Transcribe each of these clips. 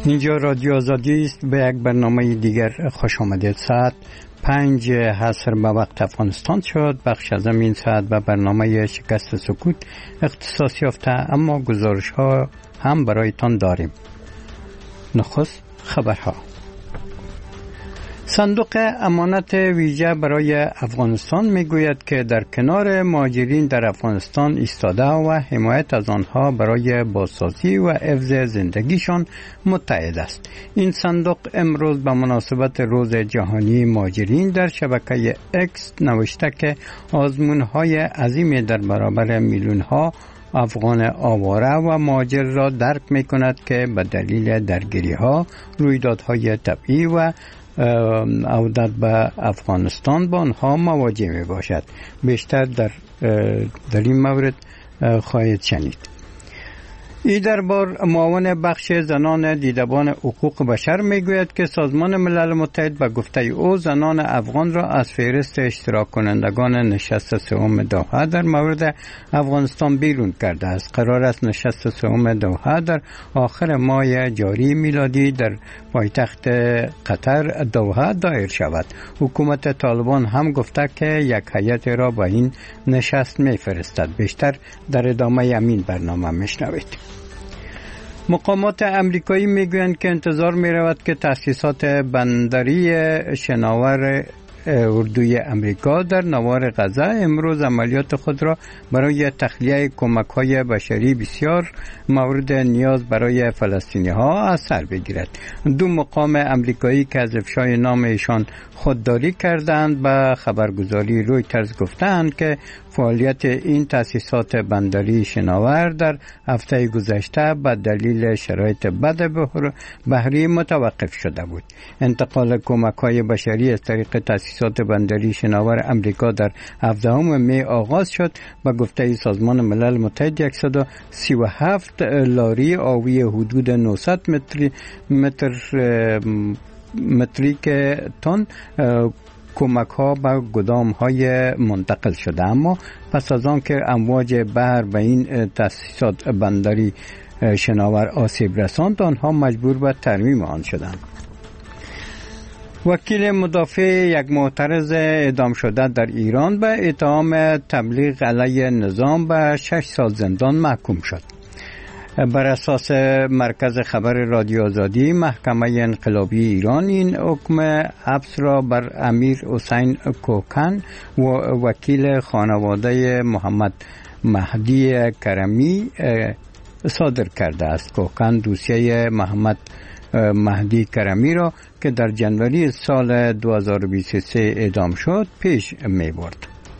اینجا رادیو آزادی است. به یک برنامه دیگر خوش آمدید. ساعت 5 عصر به وقت افغانستان شد. بخش از این ساعت به برنامه شکست سکوت اختصاص یافته، اما گزارش ها هم برایتان داریم. نخست خبرها. صندوق امانت ویژه برای افغانستان میگوید که در کنار مهاجرین در افغانستان ایستاده و حمایت از آنها برای بازسازی و حفظ زندگیشان متحد است. این صندوق امروز به مناسبت روز جهانی مهاجرین در شبکه اکس نوشته که آزمون‌های عظیمی در برابر میلیون‌ها افغان آواره و مهاجر را درک می‌کند که به دلیل درگیری‌ها، رویدادهای طبیعی و عودت به افغانستان با آنها مواجه می باشد. بیشتر در این مورد خواهید شنید. این دربار معاون بخش زنان دیدبان حقوق بشر میگوید که سازمان ملل متحد به گفته او زنان افغان را از فهرست اشتراک کنندگان نشست سوم دوحه در مورد افغانستان بیرون کرده است. قرار است نشست سوم دوحه در آخر ماه جاری میلادی در پایتخت قطر دوحه دایر شود. حکومت طالبان هم گفته که یک هیئت را به این نشست میفرستد. بیشتر در ادامه همین برنامه میشنوید. مقامات امریکایی میگویند که انتظار می‌رود که تأسیسات بندری شناور اردوی امریکا در نوار غزه امروز عملیات خود را برای تخلیه کمک‌های بشری بسیار مورد نیاز برای فلسطینی‌ها از سر بگیرد. دو مقام امریکایی که از افشای نام ایشان خودداری کردند به خبرگزاری رویترز گفتند که فعالیت این تأسیسات بندری شناور در هفته گذشته به دلیل شرایط بد بحری متوقف شده بود. انتقال کمک‌های بشری از طریق تأسیسات بندری شناور امریکا در 17 می آغاز شد. به گفته سازمان ملل متحد 137 لاری آبی حدود 900 متریک تن کمک ها به گدام های منتقل شده، اما پس از آن که امواج بحر به این تأسیسات بندری شناور آسیب رساند، آنها مجبور به ترمیم آن شدند. وکیل مدافع یک معترض اعدام شده در ایران به اتهام تبلیغ علیه نظام به 6 سال زندان محکوم شد. بر اساس مرکز خبر رادیو آزادی، محکمه انقلابی ایران این حکم حبس را بر امیر حسین کوکن و وکیل خانواده محمد مهدی کرمی صادر کرده است. کوکن دوسیه محمد مهدی کرمی را که در جنوری سال 2023 اعدام شد پیش می برد.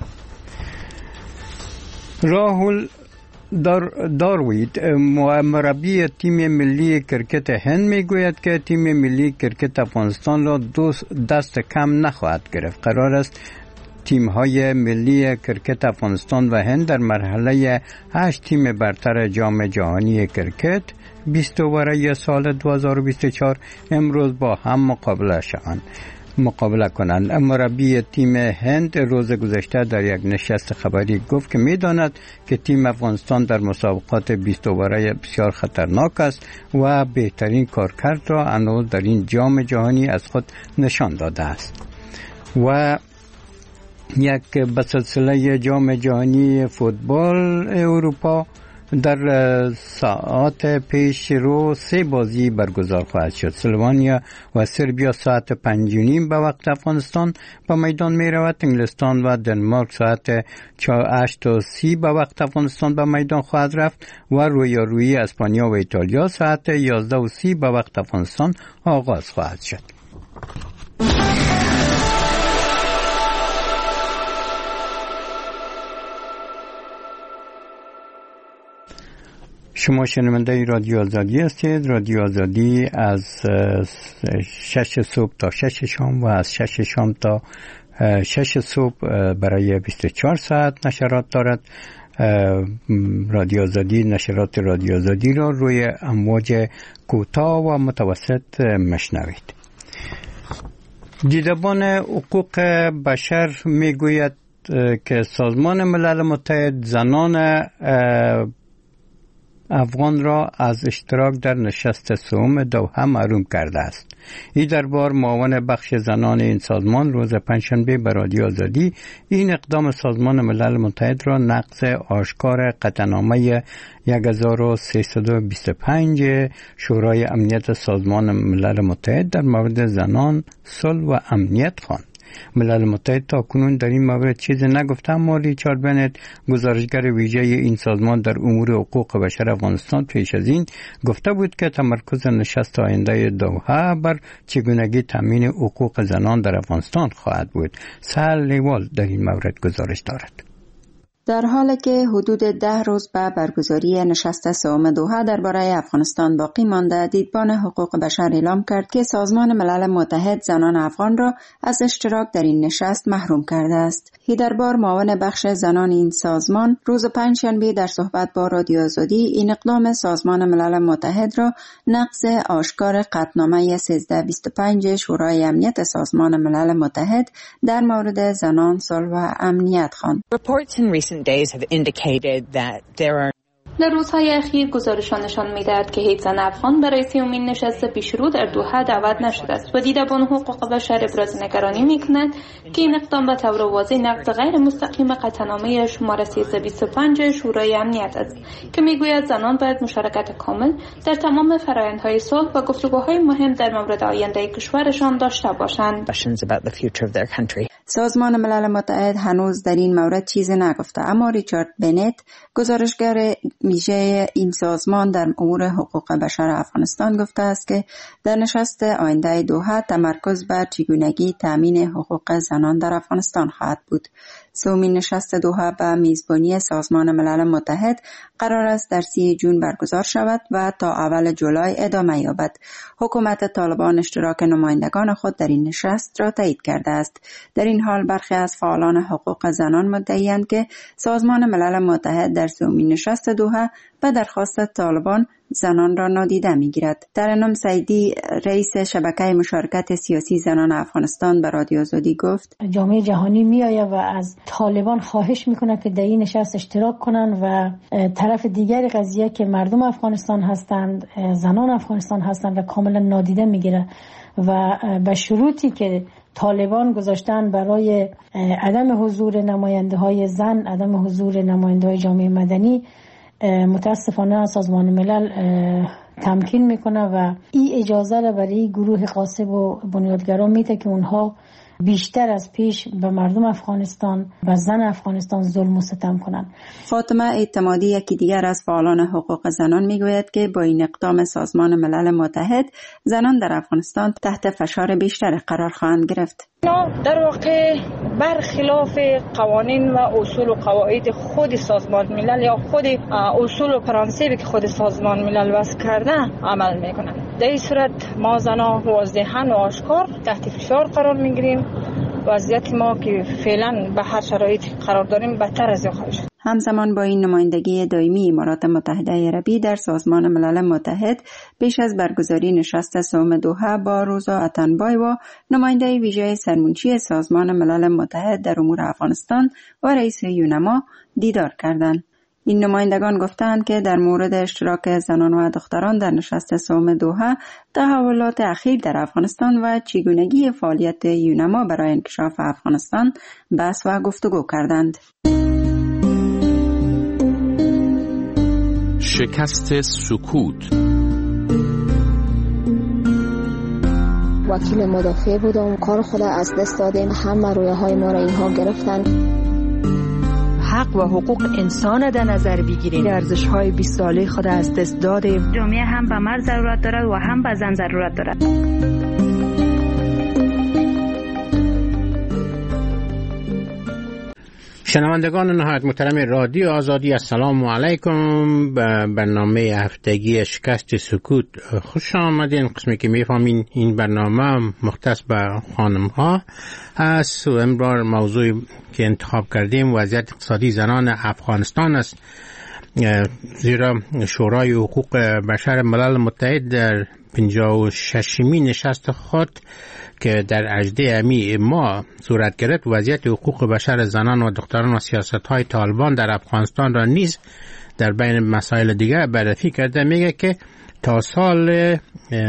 راهول داروید مربی تیم ملی کرکت هند میگوید که تیم ملی کرکت افغانستان را دست کم نخواهد گرفت. قرار است تیم‌های ملی کرکت افغانستان و هند در مرحله 8 تیم برتر جام جهانی کرکت 20 برای سال 2024 امروز با هم مقابله کنند. مربی تیم هند روز گذشته در یک نشست خبری گفت که می‌داند که تیم افغانستان در مسابقات 20 برای بسیار خطرناک است و بهترین کارکرد را هنوز در این جام جهانی از خود نشان داده است. و یک به سلسله جام جهانی فوتبال اروپا در ساعت پیش رو 3 بازی برگزار خواهد شد. اسلوونیا و سربیا ساعت 5:30 به وقت افغانستان به میدان می رود. انگلستان و دنمارک ساعت 8:30 به وقت افغانستان به میدان خواهد رفت و رویارویی اسپانیا و ایتالیا ساعت 11:30 به وقت افغانستان آغاز خواهد شد. شما شنونده رادیو آزادی هستید. رادیو آزادی از 6 صبح تا 6 شام و از 6 شام تا 6 صبح برای 24 ساعت نشرات دارد. رادیو آزادی نشرات رادیو آزادی را روی امواج کوتاه و متوسط مشنوید. دیدبان حقوق بشر میگوید که سازمان ملل متحد زنان افغان را از اشتراک در نشست سوم دوحه محروم کرده است. این دربار معاون بخش زنان این سازمان روز پنجشنبه به رادیو آزادی این اقدام سازمان ملل متحد را نقض آشکار قطعنامه 1325 شورای امنیت سازمان ملل متحد در مورد زنان، صلح و امنیت خواند. ملل متحد تا کنون در این مورد چیزی نگفته، اما ریچارد بنت گزارشگر ویژه این سازمان در امور حقوق بشر افغانستان پیش از این گفته بود که تمرکز نشست آینده دوحه بر چگونگی تامین حقوق زنان در افغانستان خواهد بود. سهل لیوال در این مورد گزارش دارد. در حالی که حدود 10 روز به برگزاری نشست سوم دوحه درباره افغانستان باقی مانده، دیدبان حقوق بشر اعلام کرد که سازمان ملل متحد زنان افغان را از اشتراک در این نشست محروم کرده است. هیدربار معاون بخش زنان این سازمان روز پنجشنبه در صحبت با رادیو آزادی این اقدام سازمان ملل متحد را نقض آشکار قطعنامه 1325 شورای امنیت سازمان ملل متحد در مورد زنان، صلح و امنیت خواند. days have indicated that there are در روزهای اخیر گزارشان نشان می‌دهد که هیچ زن افغان برای سومین نشست پیشرو در دوحه دعوت نشده است و دیدبان حقوق بشر ابراز نگرانی می‌کند که این اقدام به طور واضح نقض غیر مستقیم قطعنامه شماره 1325 شورای امنیت است که می‌گوید زنان باید مشارکت کامل در تمام فرآیندهای صلح و گفتگوهای مهم در مورد آینده کشورشان داشته باشند. سازمان ملل متحد هنوز در این مورد چیزی نگفته، اما ریچارد بنت گزارشگر ویژه این سازمان در امور حقوق بشر افغانستان گفته است که در نشست آینده دوحه تمرکز بر چگونگی تامین حقوق زنان در افغانستان خواهد بود. سومین نشست دوحه به میزبانی سازمان ملل متحد قرار است در 30 جون برگزار شود و تا اول جولای ادامه یابد. حکومت طالبان اشتراک نمایندگان خود در این نشست را تایید کرده است. در این حال برخی از فعالان حقوق زنان مدعی‌اند که سازمان ملل متحد در سومین نشست دوحه به درخواست طالبان زنان را نادیده می‌گیرد. ترنم سعیدی رئیس شبکه مشارکت سیاسی زنان افغانستان به رادیو آزادی گفت: جامعه جهانی میآید و از طالبان خواهش میکنه که در این نشست اشتراک کنند و طرف دیگری قضیه که مردم افغانستان هستند، زنان افغانستان هستند و کاملا نادیده میگیره و به شروطی که طالبان گذاشتن برای عدم حضور نماینده های زن، عدم حضور نماینده های جامعه مدنی، متاسفانه سازمان ملل تمکین میکنه و این اجازه را برای گروه غاصب و بنیادگران میده که اونها بیشتر از پیش به مردم افغانستان و زن افغانستان ظلم و ستم کنند. فاطمه اعتمادی یکی دیگر از فعالان حقوق زنان میگوید که با این اقدام سازمان ملل متحد زنان در افغانستان تحت فشار بیشتر قرار خواهند گرفت. در واقع برخلاف قوانین و اصول و قواعد خود سازمان ملل یا خود اصول و پرانسیبی که خود سازمان ملل وضع کرده عمل میکنند. در این صورت ما زنان واضحاً و آشکار تحت فشار قرار میگیریم. وضعیت ما که فعلا به هر شرایط قرار داریم بدتر از این خواهد شد. همزمان با این نمایندگی دائمی امارات متحده عربی در سازمان ملل متحد پیش از برگزاری نشست سوم دوحه با روزا اتنبایوا نماینده ویژه سرمنشی سازمان ملل متحد در امور افغانستان و رئیس یونما دیدار کردند. این نمایندگان گفتند که در مورد اشتراک زنان و دختران در نشست سوم دوحه، تحولات اخیر در افغانستان و چگونگی فعالیت یونما برای انکشاف افغانستان بحث و گفتگو کردند. شکست سکوت. وکیل مدافع بودم، کار خود از دست دادیم، همه رویاهای ما را اینها گرفتن. حق و حقوق انسان در نظر بگیریم، ارزش‌های 20 ساله خود از دست دادیم. جامعه هم به مرد ضرورت دارد و هم به زن ضرورت دارد. شنوندگان نهایت محترم رادیو آزادی، السلام علیکم. به برنامه هفتگی شکست سکوت خوش آمدین. قسمی که میفهمین این برنامه مختص به خانم ها هست و امرار موضوع که انتخاب کردیم وضعیت اقتصادی زنان افغانستان است، زیرا شورای حقوق بشر ملل متحد در 56مین نشست خود که در 18 ماه صورت گرفت وضعیت حقوق بشر زنان و دختران و سیاست‌های طالبان در افغانستان را نیز در بین مسائل دیگه بررسی کرده، میگه که تا سال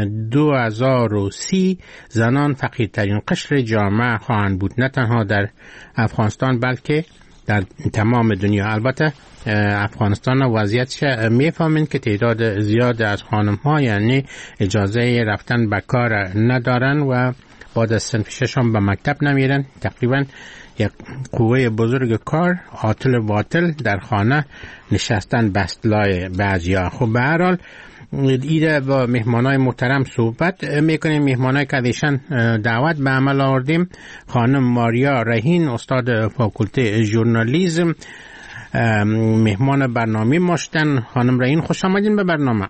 2030 زنان فقیرترین قشر جامعه خواهند بود، نه تنها در افغانستان بلکه در تمام دنیا. البته افغانستان وضعیتش میفهمین که تعداد زیاد از خانم ها یعنی اجازه رفتن به کار ندارن و بعد از صنف ششم به مکتب نمیرن. تقریبا یک قوه بزرگ کار عاطل باطل در خانه نشستن به اصطلاح بعضیا. خب به هر حال ایده با مهمانای محترم صحبت میکنیم. مهمانای که ازشان دعوت به عمل آوردیم خانم ماریا رهین، استاد فاکولته ژورنالیسم، مهمان برنامه ماشتن. خانم رهین خوش آمدین به برنامه.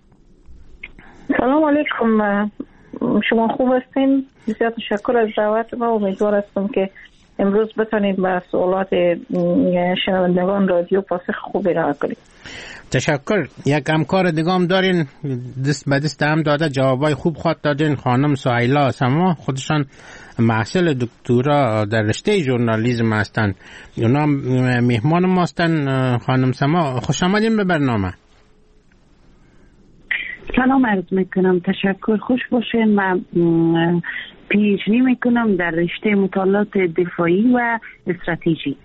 سلام علیکم، شما خوب هستین؟ بسیار تشکر از دعوت ما. امیدوار هستم که امروز بتونیم به سوالات شنوندگان رادیو پاسخ خوبی را کنیم. تشکر. یک همکار دیگه هم دارین، دست به دست هم داده جوابای خوب خواهد دادین، خانم سهیلا سما، خودشان محصل دکترا در رشته ژورنالیسم هستند. اونا مهمان ما هستند. خانم سما خوش آمدین به برنامه. سلام عرض میکنم، تشکر، خوش باشین. من پیشنهاد میکنم در رشته مطالعات دفاعی و استراتژیک.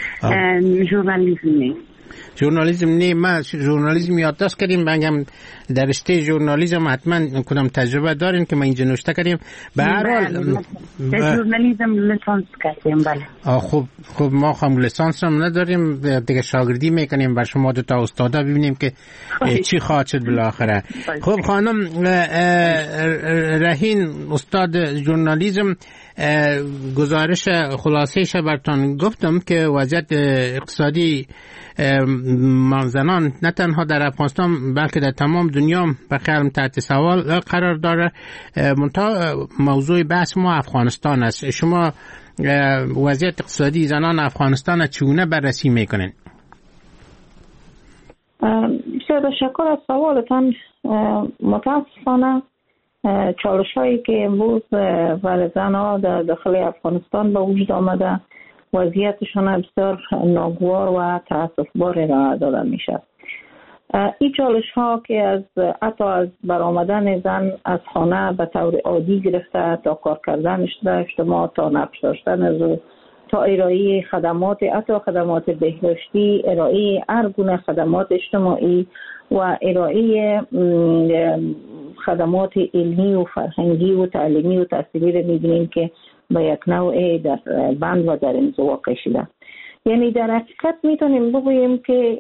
ژورنالیسم نه، ما ژورنالیسم یادداشت کردیم. بگم در رشته ژورنالیسم حتما کنم تجربه دارین که ما اینجا نوشته کردیم. به هر حال در ژورنالیسم لیسانس کردیم. بله. خب ما هم لیسانس هم نداریم، دیگه شاگردی میکنیم. بر شما دو تا استادا ببینیم که چی خواهد شد بالاخره. خب خانم رهین، استاد ژورنالیسم، گزارش خلاصه‌اش براتون گفتم که وضعیت اقتصادی زنان نه تنها در افغانستان بلکه در تمام دنیا بخیرم تحت سوال قرار داره. موضوع بحث ما افغانستان است. شما وضعیت اقتصادی زنان افغانستان چگونه بررسی میکنین؟ بسیار تشکر از سوالتان. متاسفانه چالش هایی که امروز برای زنها در داخل افغانستان به وجود آمده وضعیتشان بسیار ناگوار و تأسف‌بار را داده می شود. این چالش ها که حتی از برآمدن زن از خانه به طور عادی گرفته تا کار کردن در اجتماع، تا نقش داشتن از او، تا ارائه خدمات، حتی خدمات بهداشتی، ارائه هر گونه خدمات اجتماعی و ارائه خدمات علمی و فرهنگی و تعلیمی و تحصیلی را می‌بینیم که به یک نوع در بند و در انزوا واقع شده. یعنی در حقیقت میتونیم بگوییم که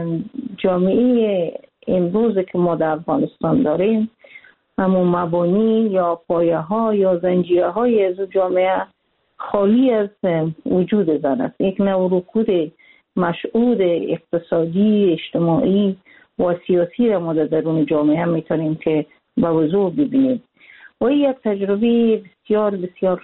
جامعه امروز که ما در افغانستان داریم همون مبانی یا پایه ها یا زنجیره های از جامعه خالی از وجود زن است. یک نوع رکود مشهود اقتصادی، اجتماعی و سیاسی را ما در درون جامعه میتونیم که به وضوح ببینیم و این یک تجربه بسیار بسیار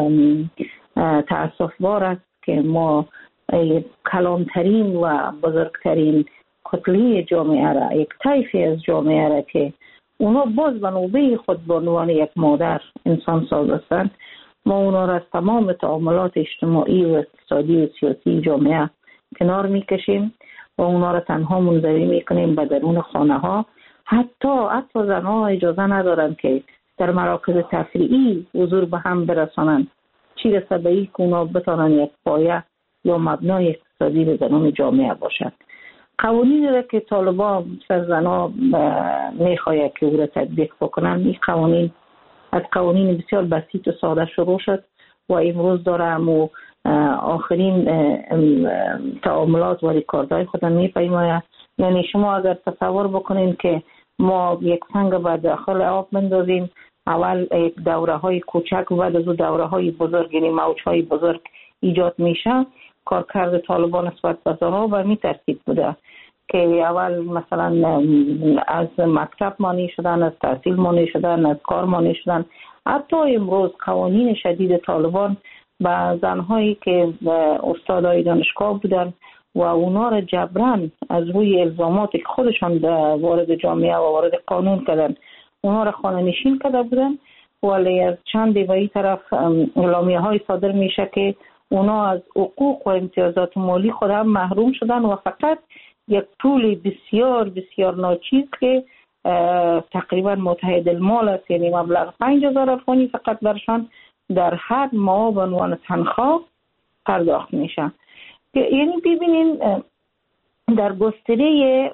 تأسف‌بار است که ما کلانترین و بزرگترین کتله جامعه را، یک طیفی از جامعه را که اونا باز به نوبه خود به عنوان یک مادر انسان ساز هستند، ما اونا را از تمام تعاملات اجتماعی و اقتصادی و سیاسی جامعه کنار میکشیم و اونا را تنها منزوی میکنیم به درون خانه ها. حتی زنها اجازه ندارند که در مراکز تفریحی حضور به هم برسانند، چی رسه به این که اونا بتانند یک پایه یا مبنای اقتصادی به درون جامعه باشد. قوانینی را که طالبان سر زنها میخواهد که او را تطبیق بکنند، این قوانین از قوانین بسیار بسیط و ساده شروع شد و امروز داره آخرین تعاملات و ریکاردهای خود میپیماید. یعنی شما اگر تصور بکنید که ما یک سنگ به داخل آب بندازیم، اول یک دوره های کوچک و بعد از اون دوره های بزرگ، یعنی موج های بزرگ ایجاد میشه. کارکرد طالبان نسبت به زنها به می ترتیب بوده که اول مثلا از مکتب مانع شدن، از تحصیل مانع شدن، از کار مانع شدن. حتی امروز قوانین شدید طالبان به زنهایی که استادای دانشگاه بودن و اونا را جبران از روی الزاماتی که خودشان وارد جامعه و وارد قانون کردن اونا را خانه نشین کرده بودن، ولی از چند دیوایی طرف اعلامیه های صادر میشه که اونا از حقوق و امتیازات مالی خود هم محروم شدن و فقط یک پول بسیار بسیار ناچیز که تقریبا متحد المال است، یعنی مبلغ 5000 افغانی فقط برشان در هر ماه به عنوان تنخواه پرداخت میشه. یعنی ببینین در گستره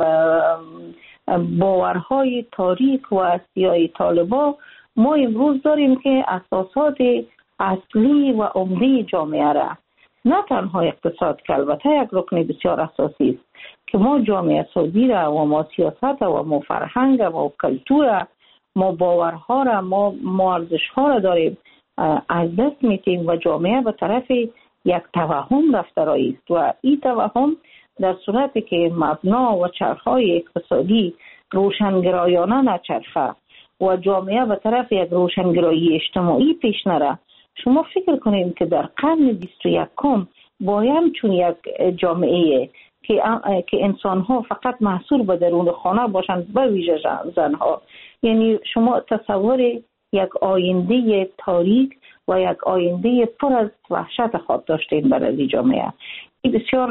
باورهای تاریک و سیاهی طالبا ما امروز داریم که اساسات اصلی و عمده جامعه را، نه تنها اقتصاد که البته یک رکن بسیار اساسی است که ما جامعه سازی را و ما سیاست و ما فرهنگ و ما کلتور، ما باورها را، ما ارزشها را داریم از دست میتیم و جامعه به طرف یک توهم رفته است و این توهم در صورتی که مبنا و چرخهای اقتصادی روشنگرایانه نچرخه و جامعه به طرف یک روشنگرایی اجتماعی پیش نره، شما فکر کنید که در قرن 21 باید چون یک جامعه که انسان‌ها فقط محصور به درون خانه باشند، به ویژه زنها، یعنی شما تصور یک آینده تاریک و یک آینده پر از وحشت خود داشتین برای جامعه. این بسیار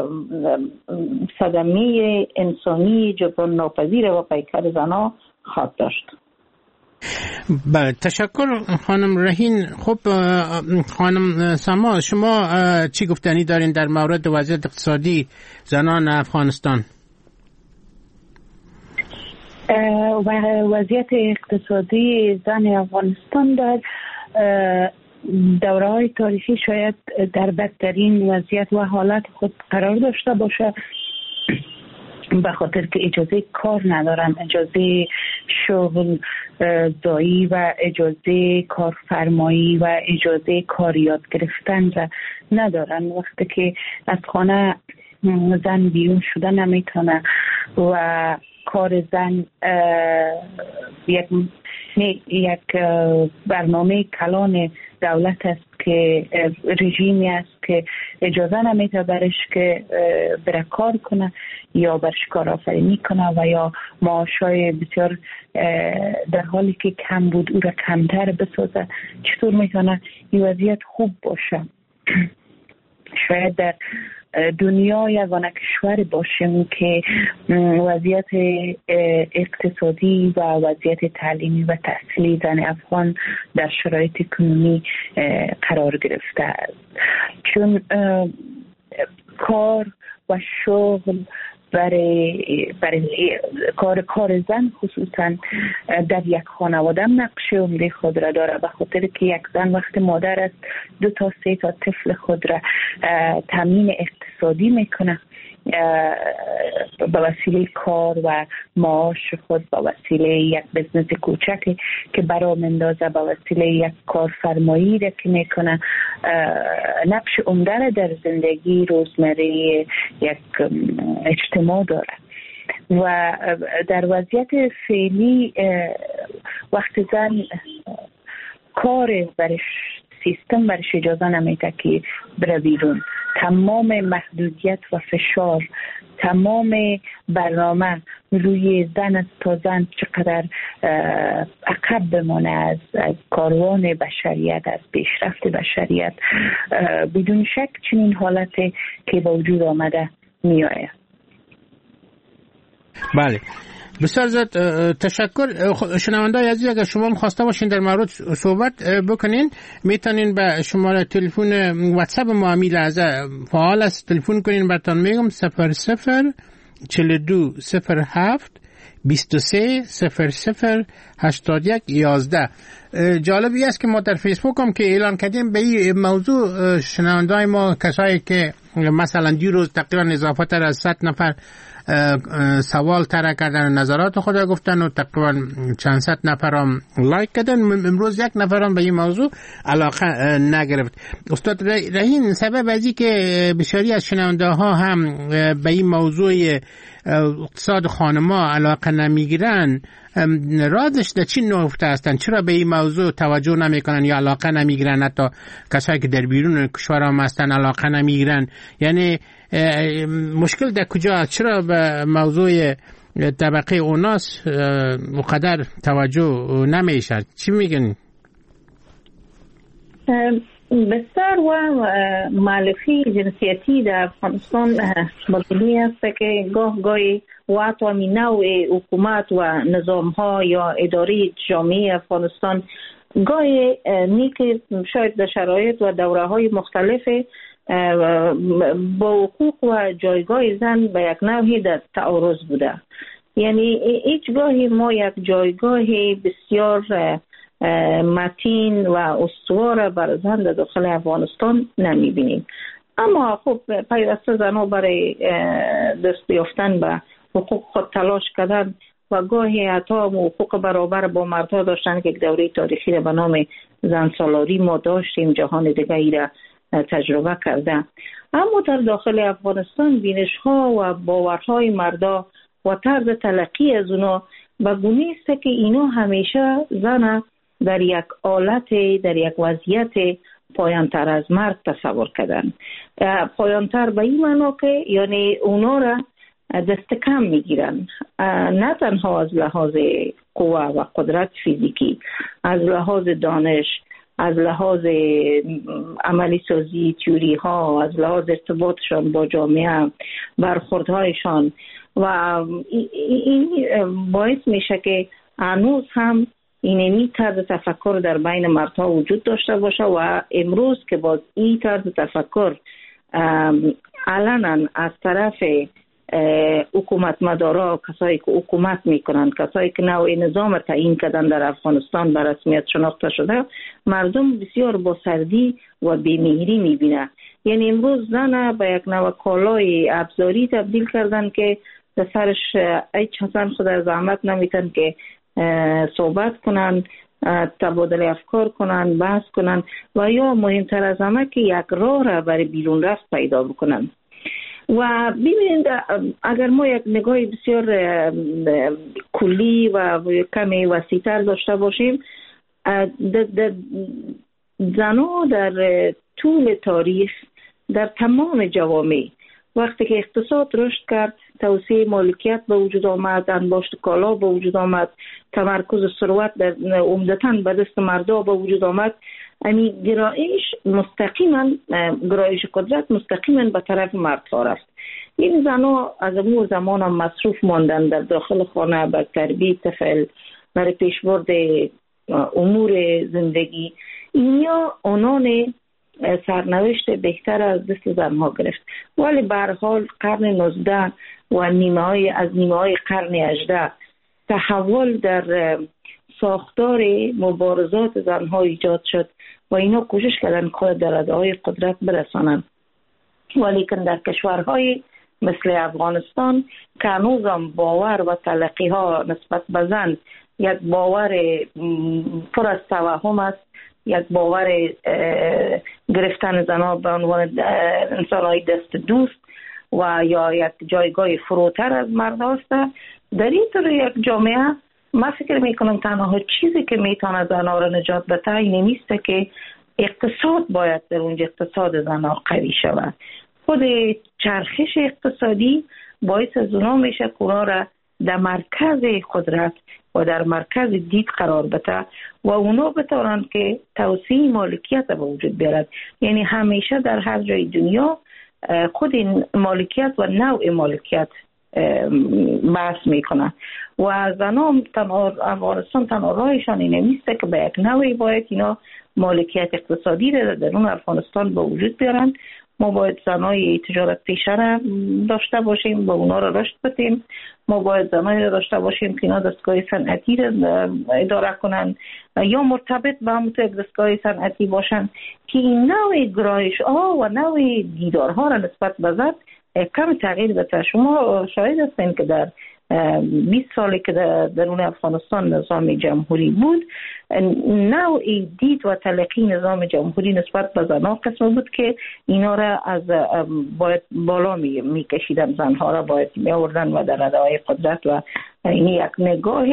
صدمه انسانی جبران ناپذیر و پیکر زنها خواهد داشت. بله، تشکر خانم رهین. خب خانم سما، شما چی گفتنی دارین در مورد وضعیت اقتصادی زنان افغانستان؟ وضعیت اقتصادی زن افغانستان در دوره‌های تاریخی شاید در بدترین وضعیت و حالت خود قرار داشته باشه، به خاطر که اجازه کار ندارن، اجازه شغل زایی و اجازه کارفرمایی و اجازه کار یاد گرفتن را ندارن. وقتی که از خانه زن بیرون شده نمیتونه و کار زن یک برنامه کلان دولت است که رژیمی است که اجازه نمیده برش که بره کار کنه یا برش کارآفرینی کنه و یا معاشای بسیار در حالی که کم بود او را کمتر بسازه. چطور میتونه این وضعیت خوب باشه؟ شاید در دنیا یگانه کشور باشیم که وضعیت اقتصادی و وضعیت تعلیمی و تحصیلی زن افغان در شرایط کنونی قرار گرفته است، چون کار و شغل برای کار زن خصوصا در یک خانواده نقش عمده خود را داره، به خاطر که یک زن وقتی مادر است 2 تا 3 تا طفل خود را تامین اقتصادی میکنه به وسیله کار و معاش خود، به وسیله یک بزنس کوچکی که برای مندازه، به وسیله یک کارفرمایی را که میکنه، نقش عمده را در زندگی روزمره یک اجتماع داره. و در وضعیت فعلی وقتی زن کار برش سیستم برش اجازه نمیده که بره بیرون، تمام محدودیت و فشار، تمام برنامه روی زن است تا زن چقدر عقب بمانه از کاروان بشریت، از پیشرفت بشریت. بدون شک چنین حالتی که با وجود آمده می آید. بله، بسیار زیاد تشکر. شنونده‌های عزیز، اگر شما خواسته باشین در مورد صحبت بکنین میتونین به شماره تلفن واتساپ ما امیل از فعال است تلفن کنین. براتون میگم 00 42 07 23 00 81 11. جالبی است که ما در فیسبوک هم که اعلان کردیم به این موضوع، شنونده‌های ما کسایی که مثلا دیروز تقریبا اضافه تر از 100 نفر سوال طرح کردن و نظرات خود گفتن و تقریبا چند صد نفر هم لایک کردن. امروز 1 نفر هم به این موضوع علاقه نگرفت. استاد رهین، سبب ازی که بسیاری از شنونده ها هم به این موضوع اقتصاد خانما علاقه نمیگیرن، رازش در چی نهفته هستن؟ چرا به این موضوع توجه نمیکنن یا علاقه نمیگیرن؟ حتی کسایی که در بیرون کشور هم هستن علاقه نمیگیرن. یعنی مشکل در کجا است؟ چرا به موضوع طبقه اوناس مقدر توجه نمیشه؟ چی میگن؟ بسیار و مالفی جنسیتی در افغانستان مدلی است که گاهی و حتی نوع حکومت و نظام ها یا اداره جامعه افغانستان گاهی نیک شاید در شرایط و دوره های مختلف با حقوق و جایگاه زن به یک نوعی در تعارض بوده. یعنی هیچ گاهی ما یک جایگاه بسیار متین و استوار بر زن در داخل افغانستان نمیبینیم. اما خب پیوسته زنها برای دست یافتن به حقوق خود تلاش کردن و گاهی حتی حقوق برابر با مردها داشتن که یک دوره تاریخی را به نام زن سالاری ما داشتیم، جهان دیگه ای را تجربه کرده. اما در داخل افغانستان بینش ها و باورهای مردا و طرز تلقی از اونا به گونه است که اینا همیشه زن در یک حالت، در یک وضعیت پایانتر از مرد تصور کردن. پایانتر به این معنا که یعنی اونا را دست کم میگیرن، نه تنها از لحاظ قوه و قدرت فیزیکی، از لحاظ دانش، از لحاظ عملی سازی تیوری ها، از لحاظ ارتباطشان با جامعه، برخوردهایشان و این باعث میشه که هنوز هم اینمی طرز تفکر در بین مردها وجود داشته باشه و امروز که باز این طرز تفکر علنا از طرف حکومت مدارا، کسایی که حکومت میکنن، کسایی که نوع نظام تعیین کردن در افغانستان به رسمیت شناخته شده، مردم بسیار با سردی و بی‌مهری میبینه. یعنی امروز زن به یک نوع کالای ابزاری تبدیل کردن که در سرش هیچ حسن خود از زحمت نمیتن که صحبت کنن، تبادل افکار کنن، بحث کنن و یا مهمتر از همه که یک راه را برای بیرون رفت پیدا بکنن. و ببینید اگر ما یک نگاه بسیار کلی و کمی وسیع‌تر داشته باشیم، زنها در طول تاریخ در تمام جوامع وقتی که اقتصاد رشد کرد، توسعه مالکیت به وجود آمد، انباشت کالا به وجود آمد، تمرکز ثروت عمدتاً به دست مردا به وجود آمد، یعنی گرایش قدرت مستقیما به طرف مردها رفت. این زنها از اون زمان هم مصروف ماندن در داخل خانه بر تربیت طفل، برای پیشبرد امور زندگی. اینیا آنان سرنوشت بهتر از دست زنها گرفت. ولی به هر حال قرن 19 و نیمه های قرن 18 تحول در ساختار مبارزات زنها ایجاد شد و اینا کوشش کردن خود در رده‌های قدرت برسانند. ولی که در کشورهای مثل افغانستان که هنوزم باور و تلقی ها نسبت به زن یک باور پر از توهم است، یک باور گرفتن زنها به عنوان انسان‌های دست دوست و یا یک جایگاه فروتر از مرد است. در این طور یک جامعه من فکر میکنم تنها چیزی که میتونه زنها را نجات بده این نیست که اقتصاد باید در اونجا اقتصاد زنها قوی شود. خود چرخش اقتصادی باعث از اونا میشه که اونا را در مرکز قدرت و در مرکز دید قرار بده و اونا بتوانند که توسعه مالکیت به وجود بیارد. یعنی همیشه در هر جای دنیا خود این مالکیت و نوع مالکیت بحث میکنه و زنان افغانستان تنها راهشان اینه نیست که به یک نوعی باید اینا مالکیت اقتصادی را در اون افغانستان به وجود بیارن. ما باید زنای تجارت پیشه را داشته باشیم، با اونا را رشد بدیم. ما باید زنایی را داشته باشیم که اینا دستگاه صنعتی را اداره کنن یا مرتبط به همون یک دستگاه صنعتی باشن که این نوع گرایش ها و نوع دیدارها را نسبت به زن کم تغییر بده. شما شاهد هستین که در 20 سالی که در اون افغانستان نظام جمهوری بود، نوع دید و تلقی نظام جمهوری نسبت به زنها قسم بود که اینا را از باید بالا میکشیدن، زنها را باید می آوردن و در رده‌های قدرت و این یک نگاه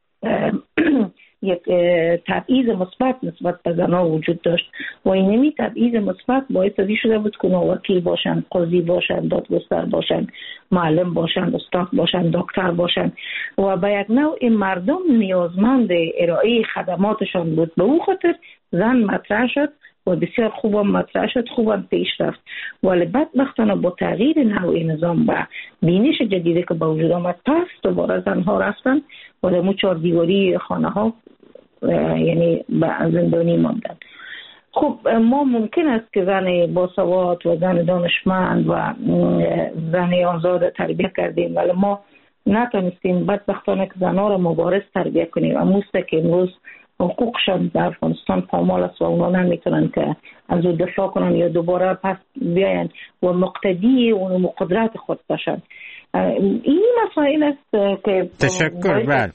یک تبعیض مثبت نسبت به زنها وجود داشت و اینمی تبعیض مثبت باعث ازی شده بود که وکیل باشن، قاضی باشن، دادگستر باشن، معلم باشن، استاد باشن، دکتر باشن و به یک نوع مردم نیازمند ارائه خدماتشان بود. به اون خاطر زن مطرح شد و بسیار خوب مطرح شد، خوب پیش رفت. ولی بدبختانه با تغییر نوع نظام و بینش جدیدی که با وجود آمد، پس دوباره زنها رفتن و در مو 4 دیواری خانه ها یعنی به زندانی ماندن. خب ما ممکن است که زن باسواد و زن دانشمند و زن آزاد تربیت کردیم، ولی ما نتونستیم بدبختانه که زنها را مبارز تربیت کنیم. اموسته که امروز حقوقشان در افغانستان پامال است و اونا نمیتونن که از او دفاع کنن یا دوباره پس بیاین و مقتدی اون قدرت خود باشن. این مسائل است که تشکر.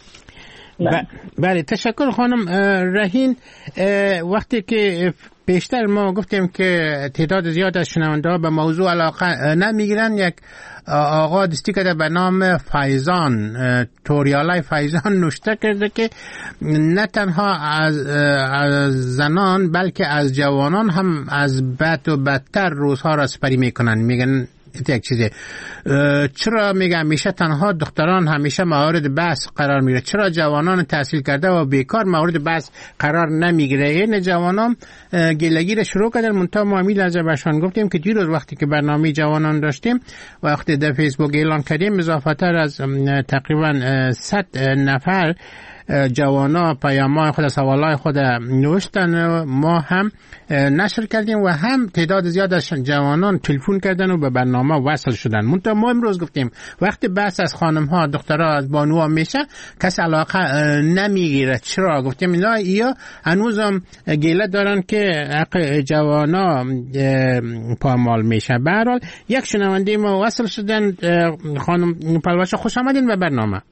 بله تشکر خانم رحین. وقتی که بیشتر ما گفتیم که تعداد زیاد از شنونده ها به موضوع علاقه نمیگیرن، یک آقا دستی کرده به نام فیضان، توریالای فیضان نوشته کرده که نه تنها از زنان بلکه از جوانان هم از بد و بدتر روزها را سپری میکنن. میگن یک چیزه، چرا میگه همیشه تنها دختران همیشه مورد بحث قرار میگیره، چرا جوانان تحصیل کرده و بیکار مورد بحث قرار نمیگیره؟ این جوانان گلگی را شروع کردن. منتها ما امیل از بهشان گفتیم که دیروز وقتی که برنامه جوانان داشتیم وقتی در فیسبوک اعلان کردیم اضافه تر از تقریبا 100 نفر جوانا پیام‌های خود، سوالای خود نوشتن، ما هم نشر کردیم و هم تعداد زیاد از جوانان تلفن کردن و به برنامه وصل شدن. منتها ما امروز گفتیم وقتی بحث از خانم‌ها، دخترها، از بانوها میشه کس علاقه نمیگیره. چرا؟ گفتیم اینا یا هنوزم گله دارن که حق جوانا پامال میشه. به هر حال یک شنونده ما وصل شدن. خانم پلوش، خوش آمدین به برنامه.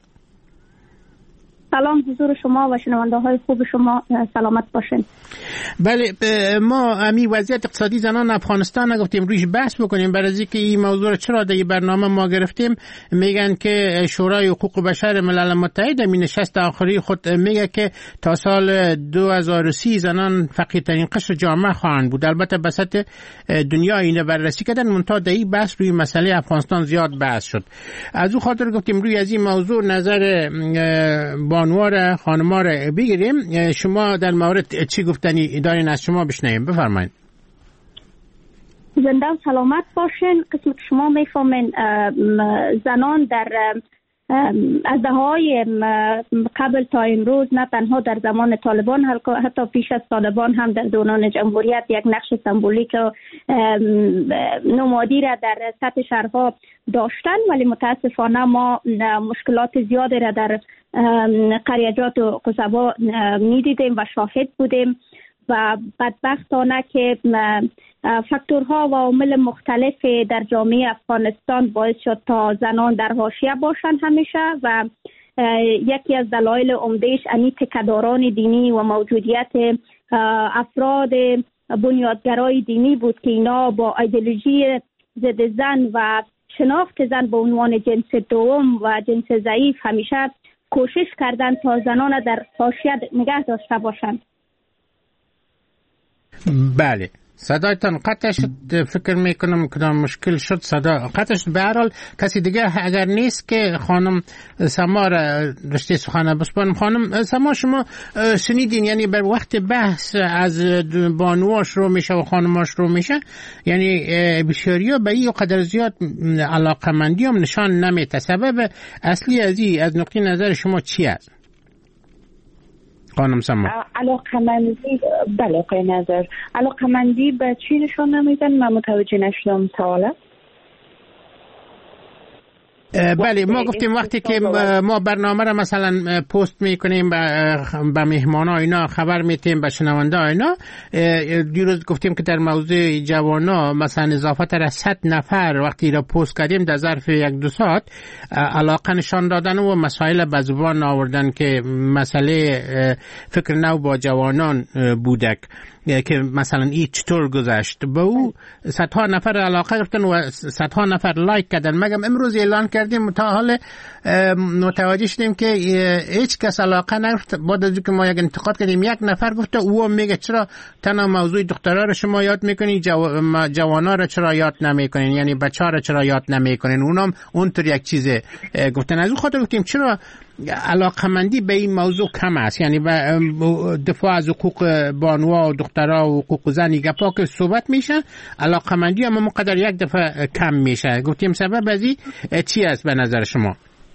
سلام حضور شما و شنونده های خوب شما، سلامت باشین. بله، ما امی وضعیت اقتصادی زنان افغانستان نگفتیم رویش بحث بکنیم، برای اینکه این موضوع چرا در برنامه ما گرفتیم. میگن که شورای حقوق بشر ملل متحد می نشست آخری خود میگه که تا سال 2030 زنان فقیرترین قشر جامعه خواهند بود. البته بسط دنیا اینو بررسی کردن، منتها در این بحث روی مسئله افغانستان زیاد بحث شد. از اون خاطر گفتیم روی از این موضوع نظر بانوار خانم‌ها را بگیریم. شما در مورد چی گفتنی دارین از شما بشنویم؟ بفرمایید. زنده و سلامت باشین. قسمت شما میفهمین زنان در از دهه‌های قبل تا امروز، نه تنها در زمان طالبان حتی پیش از طالبان هم در دوران جمهوریت یک نقش سمبولیک و نمادی را در سطح شهرها داشتن، ولی متاسفانه ما مشکلات زیادی را در قریجات و قصبا میدیدیم و شاهد بودیم و بدبختانه که فاکتورها و عوامل مختلف در جامعه افغانستان باعث شد تا زنان در حاشیه باشند همیشه و یکی از دلایل عمده‌اش این تکداران دینی و موجودیت افراد بنیادگرای دینی بود که اینا با ایدئولوژی ضد زن و شناخت زن به عنوان جنس دوم و جنس ضعیف همیشه کوشش کردند تا زنان در حاشیه نگه داشته باشند. بله، صدایتان قطع شد. فکر میکنم کدام مشکل شد، صدا قطع شد. به هر حال کسی دیگه اگر نیست که خانم سما را رشته سخن بسپارم. خانم سما، شما شنیدین یعنی بر وقت بحث از بانواش رو میشه و خانماش رو میشه، یعنی بسیاریا به این قدر زیاد علاقمندی هم نشان نمیده. سبب اصلی از نقطه نظر شما چی است خانم سما؟ علاقمندی، بله آقای نظر، علاقمندی به چی نشان نمیدن؟ من متوجه نشدم سواله. بله، ما گفتیم وقتی که ما برنامه را مثلا پست میکنیم به مهمان ها اینا خبر میتیم به شنونده ها اینا، دیروز گفتیم که در موضوع جوانا مثلا اضافه تر از 100 نفر وقتی را پست کردیم در ظرف 1-2 ساعت علاقه نشان دادن و مسائل به زبان آوردن که مسئله فکر نو با جوانان بودک که مثلا این چطور گذشت. به او صدها نفر علاقه گرفتن و صدها نفر لایک کردن. مگم امروز اعلان کردیم تا حال متوجه شدیم که هیچ کس علاقه نگرفت. بعد از اینکه ما یک انتقاد کردیم یک نفر گفته او میگه چرا تنها موضوع دخترها رو شما یاد میکنین، جوانا رو چرا یاد نمیکنین، یعنی بچه‌ها رو چرا یاد نمیکنین. اونم اونطور یک چیز گفتن. از اون خاطر گفتیم چرا علاقمندی به این موضوع کم است. یعنی دفاع از حقوق بانوها و دخترها و حقوق زنی گپا که صحبت میشه، علاقمندی اما مقدر یک دفعه کم میشه. گفتیم سبب از این چی است به نظر شما؟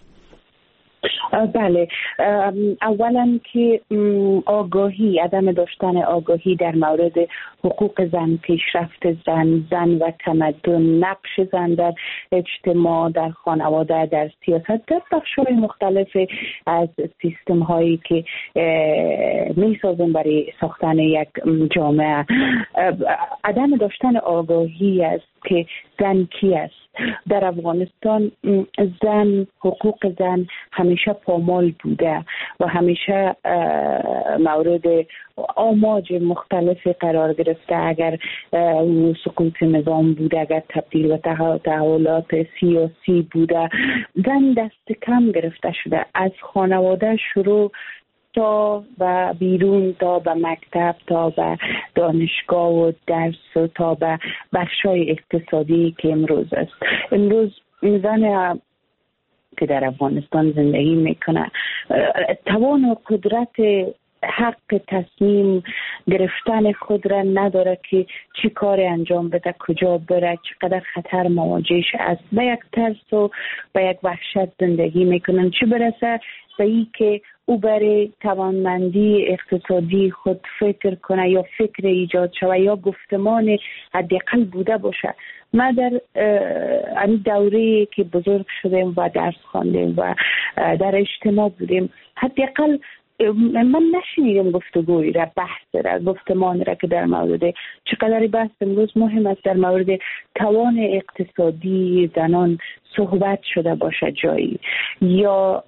بله، اولا که آگاهی، عدم داشتن آگاهی در مورد حقوق زن، پیشرفت زن و تمدن، نقش زن در اجتماع، در خانواده، در سیاست، در بخش‌های مختلف از سیستم هایی که می‌سازن برای ساختن یک جامعه. عدم داشتن آگاهی است که زن کی است. در افغانستان زن، حقوق زن همیشه پامال بوده و همیشه مورد آماج مختلف قرار گرفته. اگر سقوط نظام بوده، اگر تبدیل و تحولات سیاسی بوده، زن دست کم گرفته شده. از خانواده شروع تا به بیرون، تا به مکتب، تا به دانشگاه و درس، تا به بخشای اقتصادی که امروز است. امروز زن که در افغانستان زندگی میکنه توان و قدرت حق تصمیم گرفتن خود را نداره که چی کار انجام بده، کجا بره، چقدر خطر مواجهش است. به یک ترس و به یک وحشت زندگی میکنن، چه برسه به این که او برای توانمندی اقتصادی خود فکر کنه یا فکر ایجاد شوه یا گفتمان حداقل بوده باشه. ما در این دوره که بزرگ شدیم و درس خواندیم و در اجتماع بودیم، حداقل من نشنیدم گفتگویی را، بحث را، گفتمان را که در مورد چقدر بحث امروز مهم است در مورد توان اقتصادی زنان صحبت شده باشه جایی، یا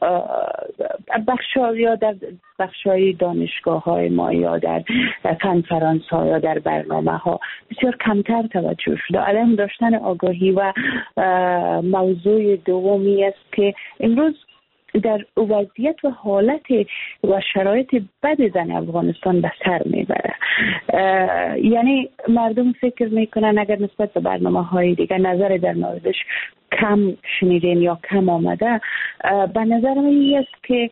در بخشای دانشگاه های ما یا در کنفرانس ها یا در برنامه ها بسیار کمتر توجه شده. عدم داشتن آگاهی و موضوع دومی است که امروز در وضعیت و حالت و شرایط بد زن افغانستان به سر میبره. یعنی مردم فکر میکنن اگر نسبت به برنامه های دیگه نظر در موردش کم شنیدین یا کم آمده، به نظر من این است که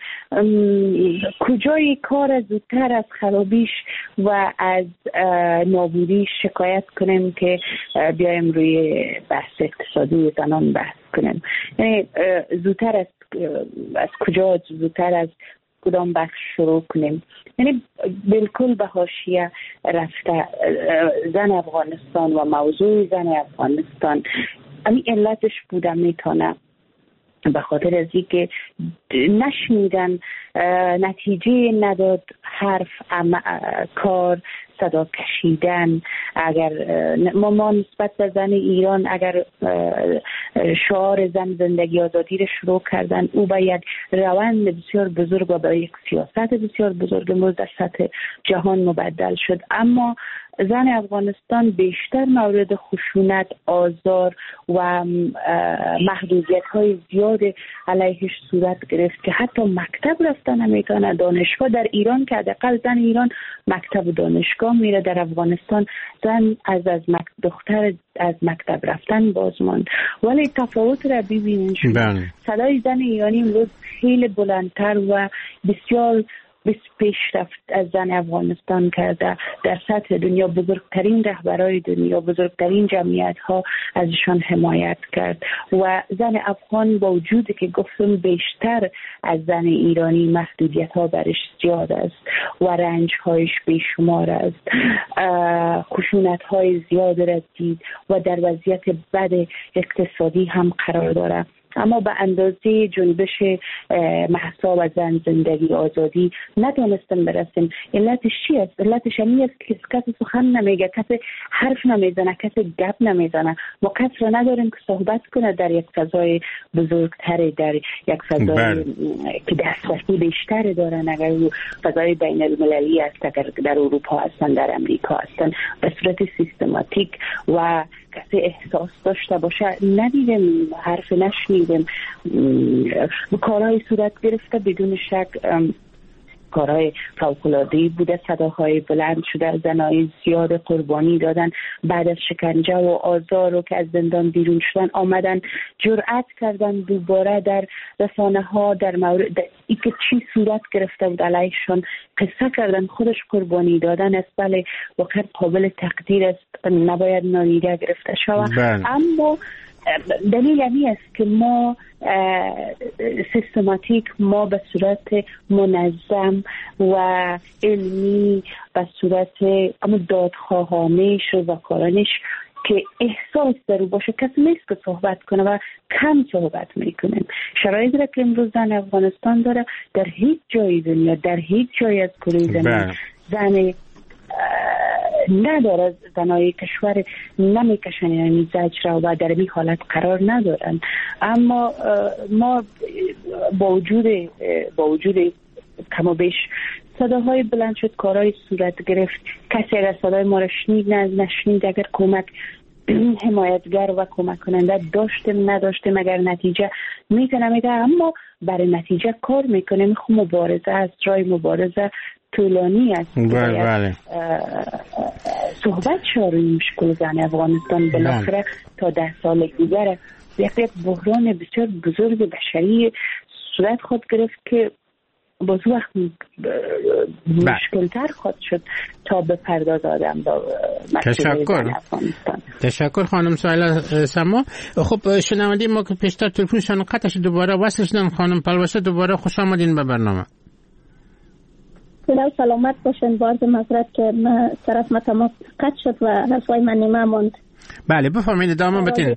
کجای کار زودتر از خرابیش و از نابودیش شکایت کنیم که بیایم روی بحث اقتصادی زنان بحث کنیم. یعنی زودتر از کجا، زودتر از کدام بخش شروع کنیم. یعنی بالکل به حاشیه رفته زن افغانستان و موضوع زن افغانستان. همین علتش بوده میتونه به خاطر از اینکه نشنیدن، نتیجه نداد، حرف، کار، صدا کشیدن. اگر ما نسبت به زن ایران اگر شعار زن زندگی آزادی رو شروع کردن، او به یک روند بسیار بزرگ و به یک سیاست بسیار بزرگ امروز در سطح جهان مبدل شد. اما زن افغانستان بیشتر مورد خشونت، آزار و محدودیت های زیاد علیهش صورت گرفت که حتی مکتب رفتن نمیتونه. دانشگاه در ایران که حداقل زن ایران مکتب و دانشگاه میره، در افغانستان زن دختر از مکتب رفتن باز ماند. ولی تفاوت را ببینید، صدای زن ایرانی امروز خیلی بلندتر و بسیار پیشرفت از زن افغانستان کرده. در سطح دنیا بزرگترین رهبرای دنیا، بزرگترین جمعیت ها ازشان حمایت کرد و زن افغان با وجودی که گفتم بیشتر از زن ایرانی محدودیت ها برش زیاد است و رنج هایش بیشمار است، خشونت های زیاد را دید و در وضعیت بد اقتصادی هم قرار داره. اما به اندازه جنبش مهسا و زن زندگی آزادی ندانستم برسیم. علتش چی است؟ علتش همین است که کسی سخن نمیگه، کسی حرف نمیزنه، کسی گپ نمیزنه. ما کس را نداریم که صحبت کنه در یک فضای بزرگتر، در یک فضای که دسترسی بیشتر دارن. اگر فضای بین المللی است، اگر در اروپا هستن، در امریکا هستن، به صورت سیستماتیک و کسی احساس داشته باشه ندیدیم، حرف نشنیدیم. کارهای صورت گرفته بدون شک کارهای فوق‌العاده‌ای بوده، صداهای بلند شده، زنای زیاد قربانی دادن بعد از شکنجه و آزار و که از زندان بیرون شدن آمدن جرأت کردن دوباره در رسانه ها در مورد ای که چی صورت گرفته بود علیهشان قصه کردن، خودش قربانی دادن است. بله واقعا قابل تقدیر است، نباید نادیده گرفته شود. اما دلیل این است که ما سیستماتیک، ما به صورت منظم و علمی به صورت اما دادخواهانه و کارانش که احساس در او باشه کسی نیست که صحبت کنه و کم صحبت میکنیم. شرایطی را که امروز زن افغانستان داره در هیچ جای دنیا، در هیچ جای از کره زمین زن نداره. زنای کشور نمیکشن یعنی زجر و در این حالت قرار ندارن. اما ما با وجود کم و بیش صداهای بلند شد، کارهای صورت گرفت، کسی اگر صدای ما را نشنید، اگر کمک حمایتگر و کمک کننده داشتیم نداشتیم، اگر نتیجه میده، اما برای نتیجه کار میکنیم. خب مبارزه است، رای مبارزه طولانی است. بله. صحبت شروع مشکل زن افغانستان بالاخره تا 10 سال دیگر یک بحران بسیار بزرگ بشری صورت خود گرفت که باز وقت مشکلتر خواهد شد تا به پرداز آدم با مسئله زن افغانستان. تشکر خانم سایلا سما. خب شنونده ما که پیشتر تلفنشان قطعش دوباره وصل شدن، خانم پلوشه دوباره خوش آمدین به برنامه. سلامت باشین. بارد معذرت که طرف ما تماس قطع شد و حرفای من نیمه ماند. بله بفرمایید ادامه بدین.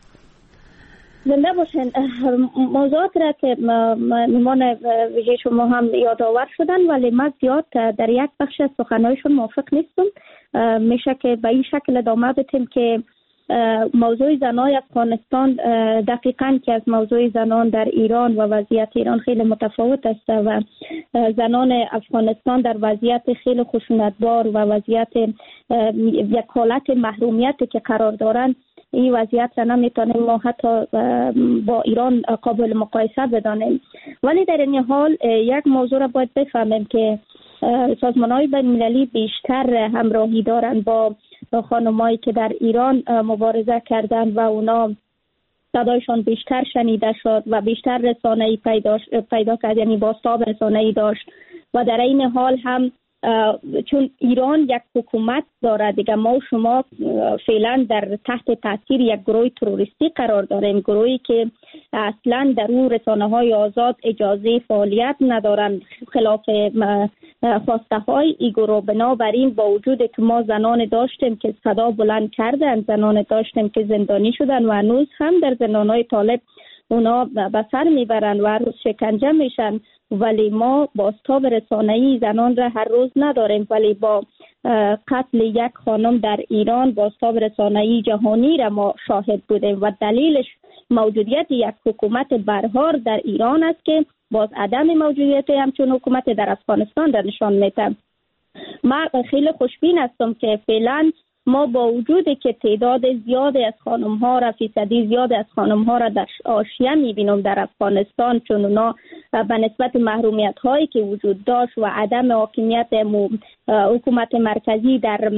زنده باشین. موضوعات را که میمان ویژه شما هم یادآور شدن، ولی من زیاد در یک بخش از سخنانشون موافق نیستم. میشه که به این شکل ادامه بدیم که موضوع زنای افغانستان دقیقاً که از موضوع زنان در ایران و وضعیت ایران خیلی متفاوت است و زنان افغانستان در وضعیت خیلی خشونتبار و وضعیت یک حالت محرومیتی که قرار دارند. این وضعیت را نمیتونیم ما حتی با ایران قابل مقایسه بدانیم. ولی در این حال یک موضوع را باید بفهمیم که سازمان‌های بین‌المللی بیشتر همراهی دارند با خانمایی که در ایران مبارزه کردند و اونا صدایشان بیشتر شنیده شد و بیشتر رسانه‌ای پیدا کرد، یعنی بازتاب رسانه‌ای داشت. و در این حال هم چون ایران یک حکومت داره دیگه، ما و شما فعلا در تحت تاثیر یک گروه تروریستی قرار داریم، گروهی که اصلا در اون رسانه‌های آزاد اجازه فعالیت ندارن خلاف خواسته های این گروه. بنابراین با وجود که ما زنان داشتیم که صدا بلند کردن، زنان داشتیم که زندانی شدن و هنوز هم در زندان‌های طالب اونا به سر میبرن و هر روز شکنجه میشن، ولی ما بازتاب رسانه‌ای زنان را هر روز نداریم. ولی با قتل یک خانم در ایران بازتاب رسانه‌ای جهانی را ما شاهد بودیم و دلیلش موجودیت یک حکومت برحار در ایران است که باز عدم موجودیت همچون حکومت در افغانستان در نشان میده. من خیلی خوشبین هستم که فعلا ما با وجودی که تعداد زیادی از خانم‌ها را، فیصدی زیاد از خانم‌ها را در حاشیه می‌بینم در افغانستان، چون اونا به نسبت محرومیت‌هایی که وجود داشت و عدم حاکمیت حکومت مرکزی در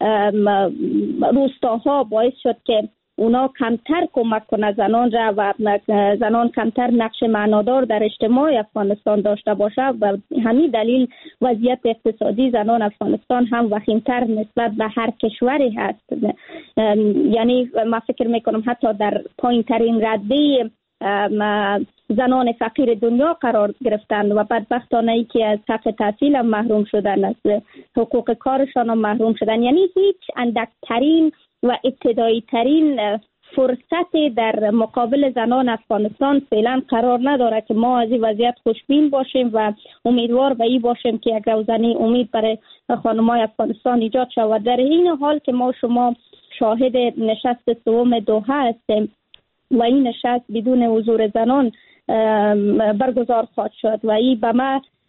روستاها باعث شد که اونا کمتر کمک کنه زنان را و زنان کمتر نقش معنادار در اجتماع افغانستان داشته باشه و همین دلیل وضعیت اقتصادی زنان افغانستان هم وخیمتر نسبت به هر کشوری هست. یعنی من فکر میکنم حتی در پایین ترین رده زنان فقیر دنیا قرار گرفتند و بدبختانه ای که از حق تحصیل هم محروم شدن، از حقوق کارشان هم محروم شدن. یعنی هیچ اندکترین و ابتدایی ترین فرصتی در مقابل زنان افغانستان فعلا قرار نداره که ما از این وضعیت خوشبین باشیم و امیدوار به این باشیم که یک روزنی امید برای خانم‌های افغانستان ایجاد شود. در این حال که ما شما شاهد نشست سوم دوحه هستیم و این نشست بدون حضور زنان برگزار خواهد شد و این به ما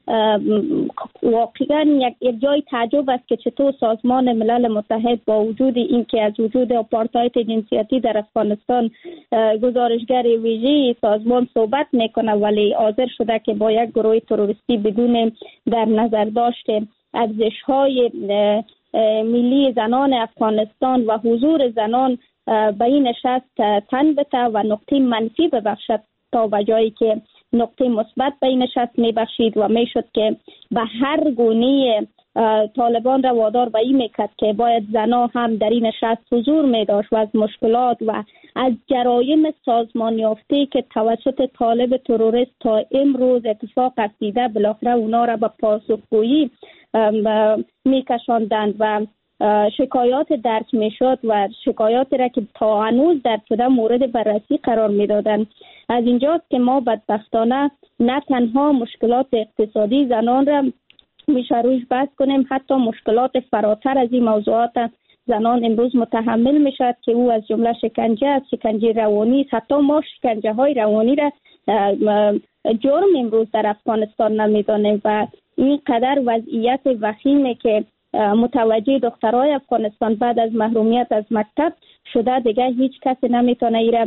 واقعا یک جای تعجب است که چطور سازمان ملل متحد با وجود اینکه از وجود آپارتاید جنسیتی در افغانستان گزارشگر ویژه سازمان صحبت میکنه، ولی حاضر شده که با یک گروه تروریستی بدون در نظر داشته ارزش‌های ملی زنان افغانستان و حضور زنان به این نشست تن بده و نقطه منفی ببخشد تا به جایی که نقطه مثبت به این نشست میبخشید و میشد که به هر گونه طالبان را وادار به این میکرد که باید زنان هم در این نشست حضور میداشت و از مشکلات و از جرایم سازمان یافته که توسط طالب تروریست تا امروز اتفاق افتیده بالاخره اونا را به پاسخگویی میکشاندند و شکایات درک میشد و شکایاتی را که تا هنوز درک شده مورد بررسی قرار میدادند. از اینجاست که ما بدبختانه نه تنها مشکلات اقتصادی زنان را میشه روش بحث کنیم، حتی مشکلات فراتر از این موضوعات زنان امروز متحمل میشد که او از جمله شکنجه است، شکنجه روانی است. حتی ما شکنجه های روانی را جرم امروز در افغانستان نمیدانیم و اینقدر وضعیت وخیمه که متوجه دخترای افغانستان بعد از محرومیت از مکتب شده دیگه هیچ کسی نمیتونه ایره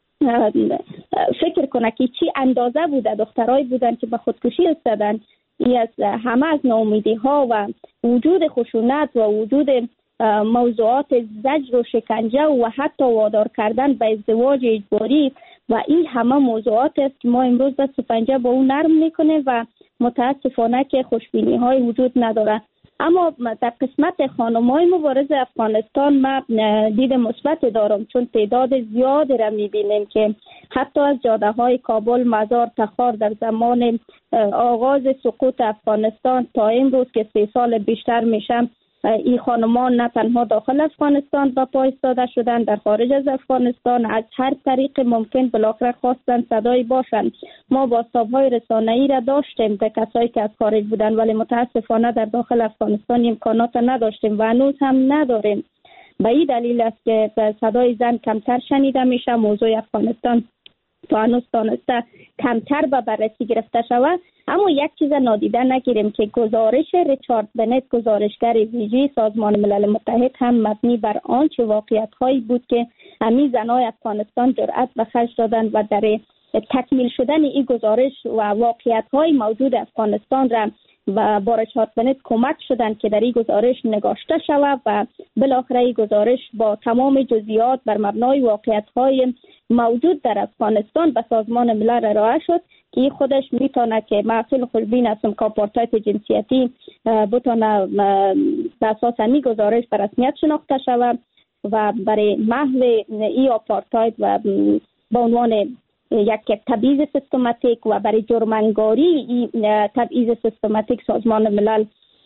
فکر کنه که چی اندازه بوده دخترای بودن که به خودکشی رسیدن. این از همه از ناامیدی ها و وجود خشونت و وجود موضوعات زجر و شکنجه و حتی وادار کردن به ازدواج اجباری و این همه موضوعات است که ما امروز دست و پنجه با اون نرم میکنه و متاسفانه که خوشبینی های وجود نداره. اما در قسمت خانم‌های مبارز افغانستان ما دید مثبت دارم، چون تعداد زیادی را می‌بینیم که حتی از جاده‌های کابل، مزار، تخار در زمان آغاز سقوط افغانستان تا امروز که 3 سال بیشتر میشه، این خانمان نه تنها داخل افغانستان به پا ایستاده شدند، در خارج از افغانستان از هر طریق ممکن بالاخره خواستن صدایی باشند. ما بازتاب‌های رسانه‌ای را داشتیم به کسایی که از خارج بودند، ولی متاسفانه در داخل افغانستان امکانات نداشتیم و هنوز هم نداریم. به این دلیل است که صدای زن کمتر شنیده میشه. موضوع افغانستان تا هنوز تانسته کمتر به بررسی گرفته شود. اما یک چیز نادیده نگیریم که گزارش ریچارد بنت، گزارشگر ویژه سازمان ملل متحد، هم مبنی بر آنچه واقعیت‌هایی بود که همین زنای افغانستان جرأت به خرج دادند و در تکمیل شدن این گزارش و واقعیت‌های موجود افغانستان را و با ریچارد بنت کمک شدند که در این گزارش نگاشته شود و بالاخره این گزارش با تمام جزئیات بر مبنای واقعیت‌های موجود در افغانستان به سازمان ملل ارائه شد که این خودش میتونه که محصول خوشبین هستم که آپارتاید جنسیتی بتونه به اساس همین گزارش به رسمیت شناخته شود و برای محو این آپارتاید و به عنوان یک تبعیض سیستماتیک و برای جرم‌انگاری این تبعیض سیستماتیک سازمان ملل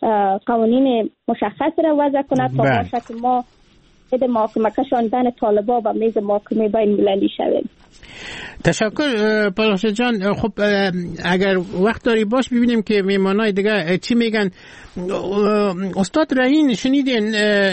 قوانین مشخص را وضع کند تا باشه که ما به محاکمه کشاندن طالبان و میز محاکمه بین المللی شویم. تشکر پالخشا جان. خب اگر وقت داری باش ببینیم که میمانای دیگه چی میگن. استاد رهین شنیدین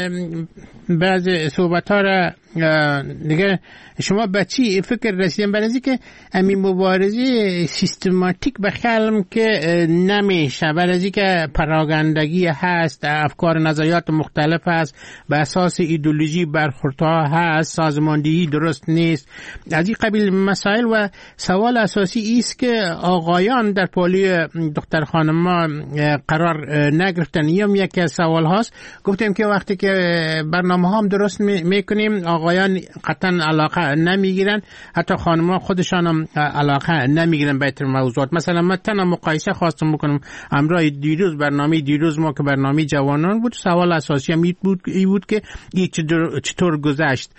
بعض صحبت ها را دیگه، شما به چی فکر رسیدین؟ برای اینکه همین مبارزه سیستماتیک به خلم که نمیشه، برای اینکه پراگندگی هست، افکار نظریات مختلف هست، به اساس ایدئولوژی برخوردها هست، سازماندهی درست نیست، از این قبیل مسائل. و سوال اساسی است که آقایان در پالی دختر خانما قرار نگرفتن. یکی از سوال هاست. گفتیم که وقتی که برنامه هم درست میکنیم آقایان قطعا علاقه نمیگیرن، حتی خانم‌ها خودشان هم علاقه نمیگیرن به این موضوعات. مثلا من تنها مقایسه خواستم بکنم امروز برنامه دیروز ما که برنامه جوانان بود، سوال اساسی هم بود که این چطور گذشت.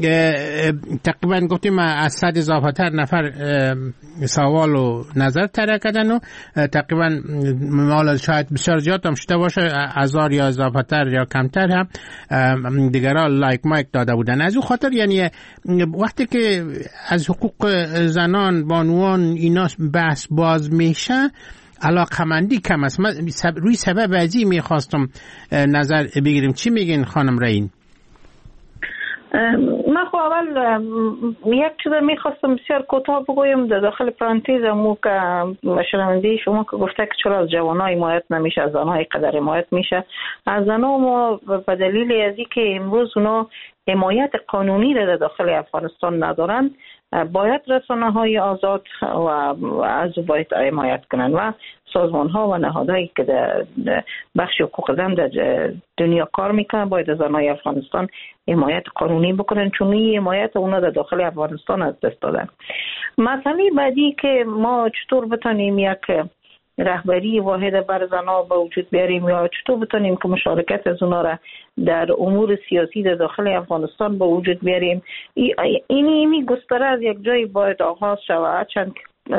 تقریبا گفتیم از 100 اضافه‌تر نفر سوال و نظر طرح کردن و تقریبا مال شاید بسیار زیاد هم شده باشه، 1000 یا اضافه‌تر یا کمتر هم دیگرها لایک مایک داده بودن. از اون خاطر یعنی وقتی که از حقوق زنان بانوان اینا بحث باز میشه علاقمندی کم است. من روی سبب ازی میخواستم نظر بگیریم. چی میگین خانم رهین؟ من خب اول یک چیز میخواستم بسیار کوتاه بگویم در داخل پرانتز مو که شنونده شما که گفته که چرا از جوان‌ها حمایت نمیشه، از زن‌ها قدر حمایت میشه. از زن‌ها ما به دلیل از اینکه امروز اونا حمایت قانونی را در داخل افغانستان ندارن، باید رسانه‌های آزاد و از باید حمایت کنن و سازمان‌ها و نهادهایی که در بخش حقوق زن در دنیا کار میکنن باید از زن‌های افغانستان حمایت قانونی بکنن، چون این حمایت اونا در داخل افغانستان از دست دادن. مسئله بعدی که ما چطور بتونیم یک رهبری واحد بر زنها به وجود بیاریم یا چطور بتونیم که مشارکت از اونا را در امور سیاسی در داخل افغانستان به وجود بیاریم، اینی گستره از یک جایی باید آغاز شود، چند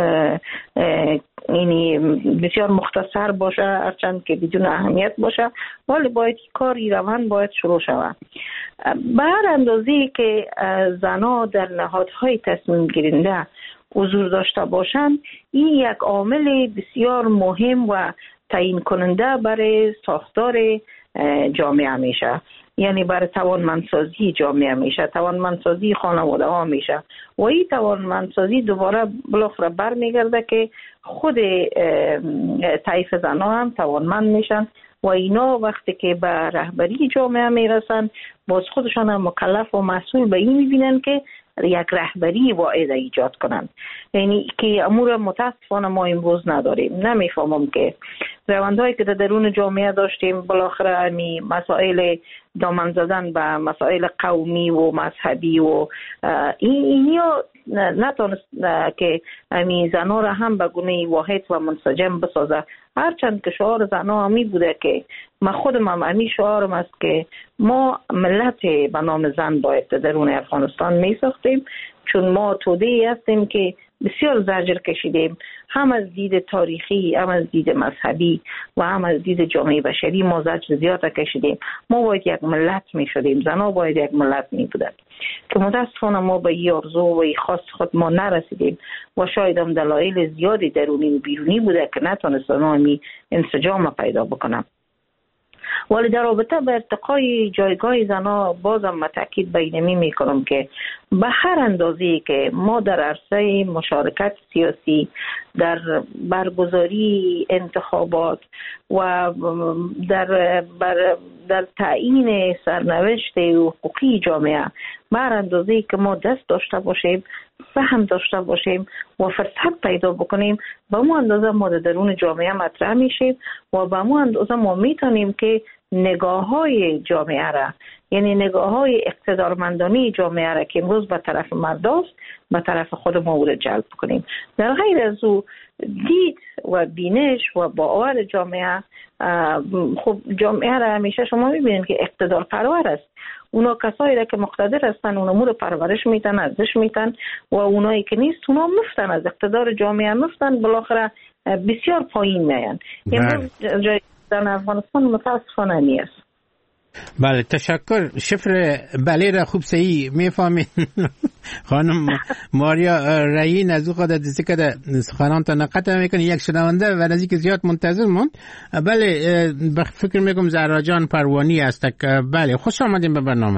اینی بسیار مختصر باشه، هرچند که بدون اهمیت باشه، ولی باید کاری روان باید شروع شود. به هر اندازه‌ای که زنها در نهادهای تصمیم گیرنده حضور داشته باشند، این یک عامل بسیار مهم و تعیین کننده برای ساختار جامعه میشه، یعنی برای توانمندسازی جامعه میشه، توانمندسازی خانواده ها میشه و این توانمندسازی دوباره بالاخره برمیگرده که خود طیف زنها هم توانمند میشن و اینا وقتی که به رهبری جامعه میرسن باز خودشان هم مکلف و مسئول به این میبینن که یک رهبری واحد ایجاد کنند، یعنی که امور متاسفانه ما امروز نداریم. نمیفهمم که روندهایی که در درون جامعه داشتیم بالاخره امی مسائل دامن زدن به مسائل قومی و مذهبی و اینیا نتونست که امی زنها را هم به گونه واحد و منسجم بسازه، هرچند که شعار زنها همی بوده که من خودم هم همی شعارم است که ما ملت به نام زن باید درون افغانستان می ساختیم، چون ما توده‌ای هستیم که بسیار زجر کشیدیم، هم از دید تاریخی، هم از دید مذهبی و هم از دید جامعه بشری ما زجر زیاد کشیدیم. ما باید یک ملت می شدیم، زنها باید یک ملت می بودن که متاسفانه ما به این آرزو و این خواست خود ما نرسیدیم و شاید هم دلایل زیادی درونی و بیرونی بوده که نتونستن همی انسجام پیدا بکنم. ولی در رابطه به ارتقای جایگاه زنها بازم تاکید به اینمی میکنم که به هر اندازه‌ای که ما در عرصه مشارکت سیاسی، در برگزاری انتخابات و در تعیین سرنوشت حقوقی جامعه به هر اندازه‌ای که ما دست داشته باشیم، فهم داشته باشیم و فرصت پیدا بکنیم، به اون اندازه ما در درون جامعه مطرح میشیم و به اون اندازه ما میتونیم که نگاه‌های جامعه را، یعنی نگاه‌های اقتدارمندانه جامعه را که امروز به طرف مرداست به طرف خود ما او را جلب کنیم. در غیر از او دید و بینش و باور جامعه، خب جامعه را همیشه شما میبینید که اقتدار پرور است. اونا کسایی را که مقتدر هستن اونا مورد پرورش میتن، ارزش میتن و اونایی که نیست اونا مفتن از اقتدار جامعه، مفتن بالاخره بسیار پایین میان. امروز جای در افغانستان متاسفانه نیست. بله تشکر. شفر بله را خوب صحیح میفهمین. خانم ماریا رایین از او خود دیسته که سخنان تا نقطه میکنه یک شنونده و نزدیک زیاد منتظر موند. بله فکر میکنم زهرا جان پروانی است. بله خوش آمدیم به برنامه.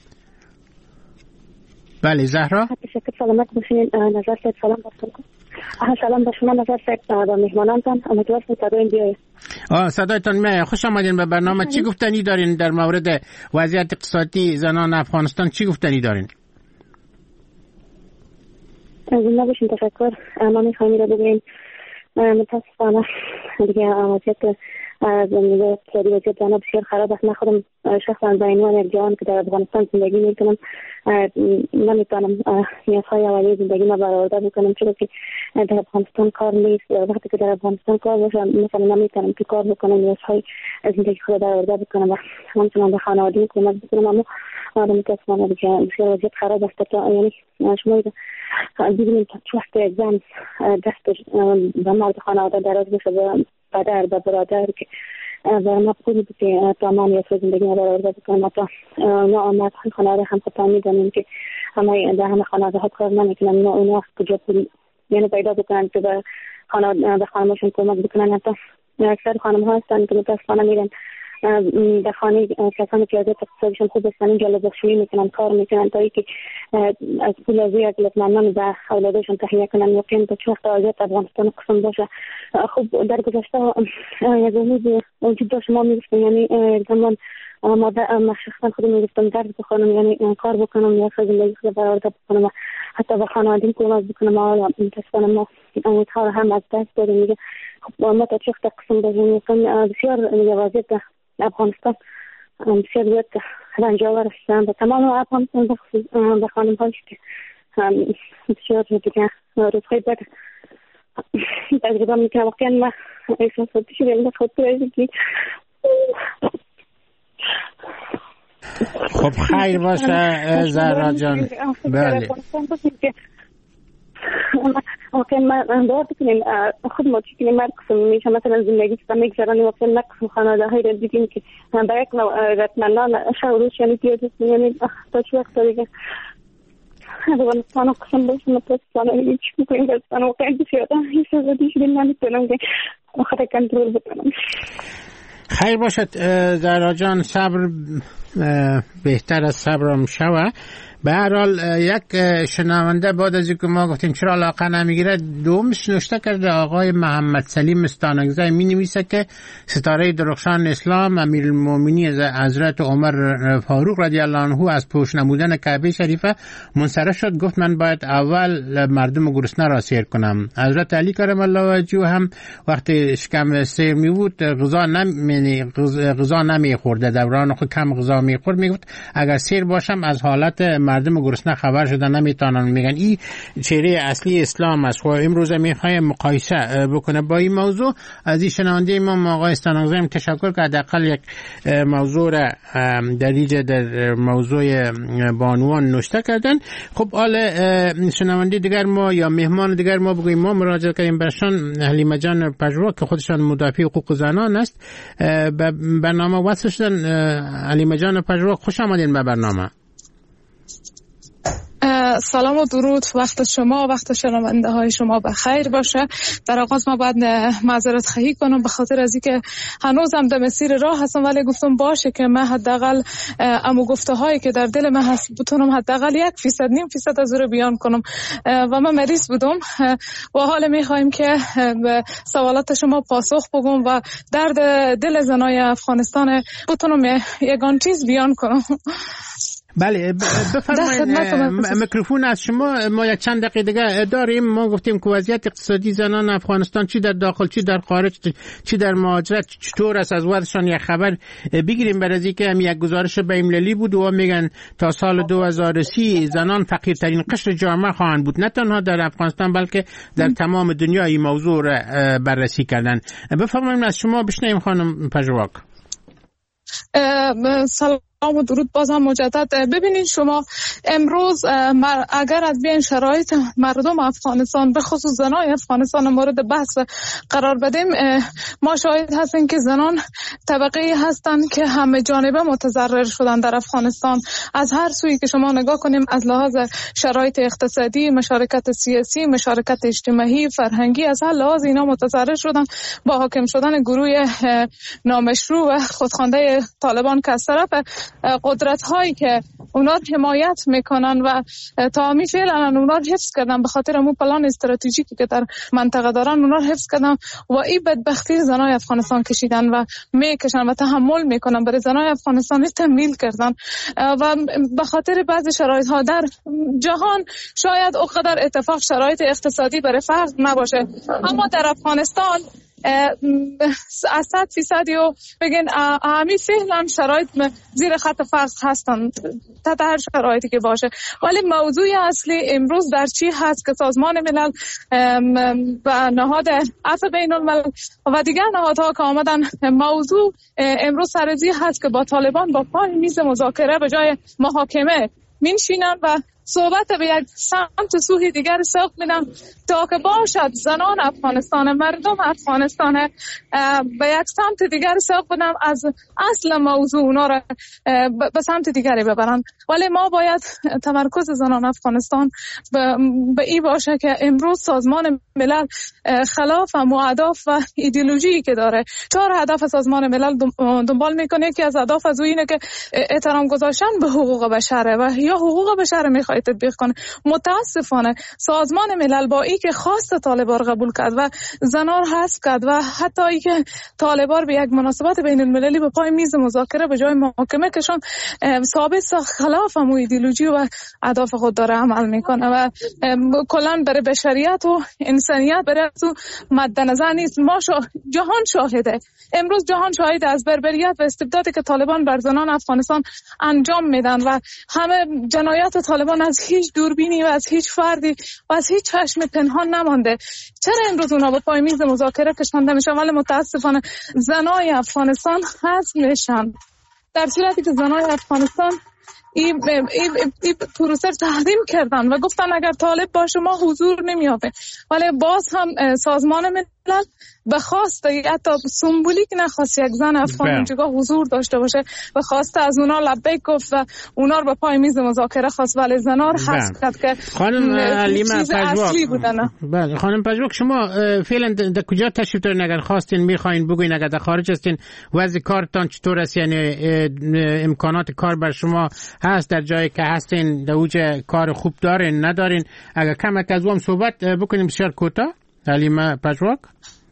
بله زهرا. تشکر. سلامت باشین. نظر سید سلام برسون. سلام به شما نظر سید و مهمانانتان. امیدوارم صدای بیاید. صدایتان میاد. خوش آمدین به برنامه. چی گفتنی دارین در مورد وضعیت اقتصادی زنان افغانستان؟ چی گفتنی دارین؟ زنده باشین. تشکر. ما میخوایم را بگوییم متاسفانه دیگه وضعیت زندگی اقتصادی وضعیت زنان بسیار خراب است. من خودم شخصا به عنوان یک جوان که در افغانستان زندگی میکنم نمیتونم نیازهای اولیه زندگی ما برآورده بکنم، چون که در افغانستان کار نیست. وقتی که در افغانستان کار باشه مثلا نمیتونم که کار بکنم، نیازهای زندگی خود برآورده بکنم و همچنان به خانواده کمک بکنم. اما متاسفانه دیگه بسیار وضعیت خراب است. یعنی شما ببینید وقتی زن دست به مرد خانواده دراز بشه، به پدر به برادر که و مقبول بود که تمام یا زندگی ما برآورده بکنم، تا نه خانواده هم خطا میدانیم که همه در همه خانواده ها کار نمیکنن، اونا کجا پول یعنی پیدا بکنن که به خانوادهشون کمک بکنن. حتی اکثر خانم ها هستن که متاسفانه میرن در خانه کسانی که وضعیت اقتصادیشون خوب هستن اینجا لباسشویی میکنن، کار میکنن تا اینکه از پول از یک لقمه به اولادشون تهیه کنن. واقعا تا چه وقت وضعیت افغانستان قسم باشه. خب در گذشته یک امید وجود داشت، ما میگفتیم یعنی زمان ما شخصا خودم میگفتم درد بخونم، یعنی کار بکنم یا زندگی خود برآورده بکنم، حتی به خانواده‌ام کمک بکنم. حالا متاسفانه ما امیدها هم از دست دادیم دیگه. خب ما تا چه وقت قسم باشیم بسیار وضعیت افغانستان بسیار زیاد رنج‌آور است به تمام افغانستان، به خانم‌هایی که بسیار دیگه روزهای بد تجربه میکنم. واقعا ما احساساتی شدیم به خاطر اینکه خب خیر باشه زهرا جان. بله واقعا من باور بکنیم خود ما چیزی مرد قسم میشه مثلا زندگی که میگذرانی واقعا نقص خانواده های را دیدیم که با یک رتمندان شعروش یعنی پیاده یعنی تا چه وقت دیگه افغانستان قسم باشه متاسفانه هیچ میکنیم دستان واقعا بسیار احساساتی شدیم نمیتونم که خود کنترل بکنم. خیر باشد زهرا جان، صبر بهتر از صبرم شوه. به هر حال یک شنونده بعد از اینکه ما گفتیم چرا علاقه نمیگیره دومش نوشته کرده. آقای محمد سلیم استانگزی می نویسه که ستاره درخشان اسلام امیرالمومنین حضرت عمر فاروق رضی الله عنه از پوش نمودن کعبه شریفه منصرف شد، گفت من باید اول مردم گرسنه را سیر کنم. حضرت علی کرم الله وجهه هم وقتی شکم سیر می بود غذا نمی خورده، دوران خود کم غذا می خورد. می گفت اگر سیر باشم از حالت مردم گرسنه خبر شدن نمیتونن. میگن این چهره اصلی اسلام است. و امروز میخوایم مقایسه بکنه با این موضوع. از این شنونده ما آقای استانگزی تشکر که حداقل یک موضوع را در موضوع بانوان نوشته کردن. خب حالا شنونده دیگر ما یا مهمان دیگر ما بگوییم ما مراجعه کردیم برشان حلیمه جان پژوا که خودشان مدافع حقوق زنان است. به برنامه وصل شدن. حلیمه جان پژوا خوش آمدین به برنامه. سلام و درود، وقت شما وقت شنونده های شما بخیر باشه. در آغاز ما باید معذرت خواهی کنم به خاطر از اینکه هنوزم در مسیر راه هستم، ولی گفتم باشه که من حداقل امو گفته هایی که در دل من هست بتونم حداقل 1%-0.5% از رو بیان کنم. و من مریض بودم و حالا میخوایم که به سوالات شما پاسخ بگم و درد دل زنای افغانستان بتونم یگان چیز بیان کنم. بله بفرمایید، میکروفون از شما. ما یک چند دقیقه دیگه داریم. ما گفتیم که وضعیت اقتصادی زنان افغانستان چی در داخل چی در خارج چی در مهاجرت چطور است، از وضعشان یک خبر بگیریم. برای اینکه هم یک گزارش بین‌المللی بود و میگن تا سال 2030 زنان فقیرترین قشر جامعه خواهند بود، نه تنها در افغانستان بلکه در تمام دنیا. این موضوع را بررسی کردن. بفرمایید از شما بشنویم خانم پژواک. سلام و درود باز هم مجدد. ببینید شما امروز اگر از بین شرایط مردم افغانستان به خصوص زنای افغانستان مورد بحث قرار بدیم، ما شاهد هستیم که زنان طبقه هستند که همه جانبه متضرر شدن در افغانستان. از هر سویی که شما نگاه کنیم، از لحاظ شرایط اقتصادی، مشارکت سیاسی، مشارکت اجتماعی، فرهنگی، از هر لحاظ اینا متضرر شدن با حاکم شدن گروه نامشروع و خودخوانده طالبان که از طرف قدرت هایی که اونا حمایت میکنن و تمامی فعلا اونا رو حفظ کردن به خاطر اون پلان استراتژیکی که در منطقه دارن، اونا رو حفظ کردن و این بدبختی زنای افغانستان کشیدن و میکشن و تحمل میکنن. برای زنای افغانستان تمویل کردن و به خاطر بعضی شرایط ها در جهان شاید اونقدر اتفاق شرایط اقتصادی برای فرد نباشه، اما در افغانستان از 100% و بگن همی فعلا شرایط زیر خط فقر هستن تحت هر شرایطی که باشه. ولی موضوع اصلی امروز در چی هست که سازمان ملل و نهاد عفو بین الملل و دیگر نهادها که آمدن، موضوع امروز سرزی هست که با طالبان با پای میز مذاکره به جای محاکمه مینشینن و صحبت به یک سمت سوی دیگر سوق میدم تا که باشد زنان افغانستان، مردم افغانستان به یک سمت دیگر سوق بدم، از اصل موضوع اونا را به سمت دیگری ببرن. ولی ما باید تمرکز زنان افغانستان به این باشه که امروز سازمان ملل خلاف اهداف و ایدئولوژی که داره 4 هدف سازمان ملل دنبال میکنه که از اهداف از اینه که احترام گذاشتن به حقوق بشره و یا حقوق بشر میخواد تطبیق کنه. متاسفانه سازمان ملل با این که خواست طالبان قبول کرد و زنان حذف کرد و حتی ای که طالبان به یک مناسبت بین المللی به پای میز مذاکره به جای محاکمه کشون ثابت خلاف هم ایدئولوژی و اهداف خود داره عمل میکنه و کلا برای بشریت و انسانیت برای تو مد نظر نیست. ما جهان شاهده، امروز جهان شاهد از بربریت و استبدادی که طالبان بر زنان افغانستان انجام میدن و همه جنایات طالبان از هیچ دوربینی و از هیچ فردی و از هیچ چشم پنهان نمانده. چرا امروز اونا به پای میز مذاکره کشانده میشن ولی متاسفانه زنای افغانستان حذف میشن، در صورتی که زنای افغانستان این پروسه تحریم کردن و گفتن اگر طالب باشه ما حضور نمی‌یابیم. ولی باز هم سازمان ملل به خواست حتی سمبولیک نخواست یک زن افغان اونجا حضور داشته باشه و خواسته از اونا لبیک گفت و اونا رو به پای میز مذاکره خواست ولی زنا رو حذف کرد که خانم علیمه پژواک. بله خانم پژواک، شما فعلا در کجا تشریف دارین؟ اگر خواستین میخواین بگوین، اگر در خارج هستین وضع کارتان چطور است؟ یعنی امکانات کار بر شما هست در جایی که هستین؟ در اوج کار خوب دارین ندارین؟ اگر کم از اون صحبت بکنیم بسیار کوتاه. علیمه پژواک،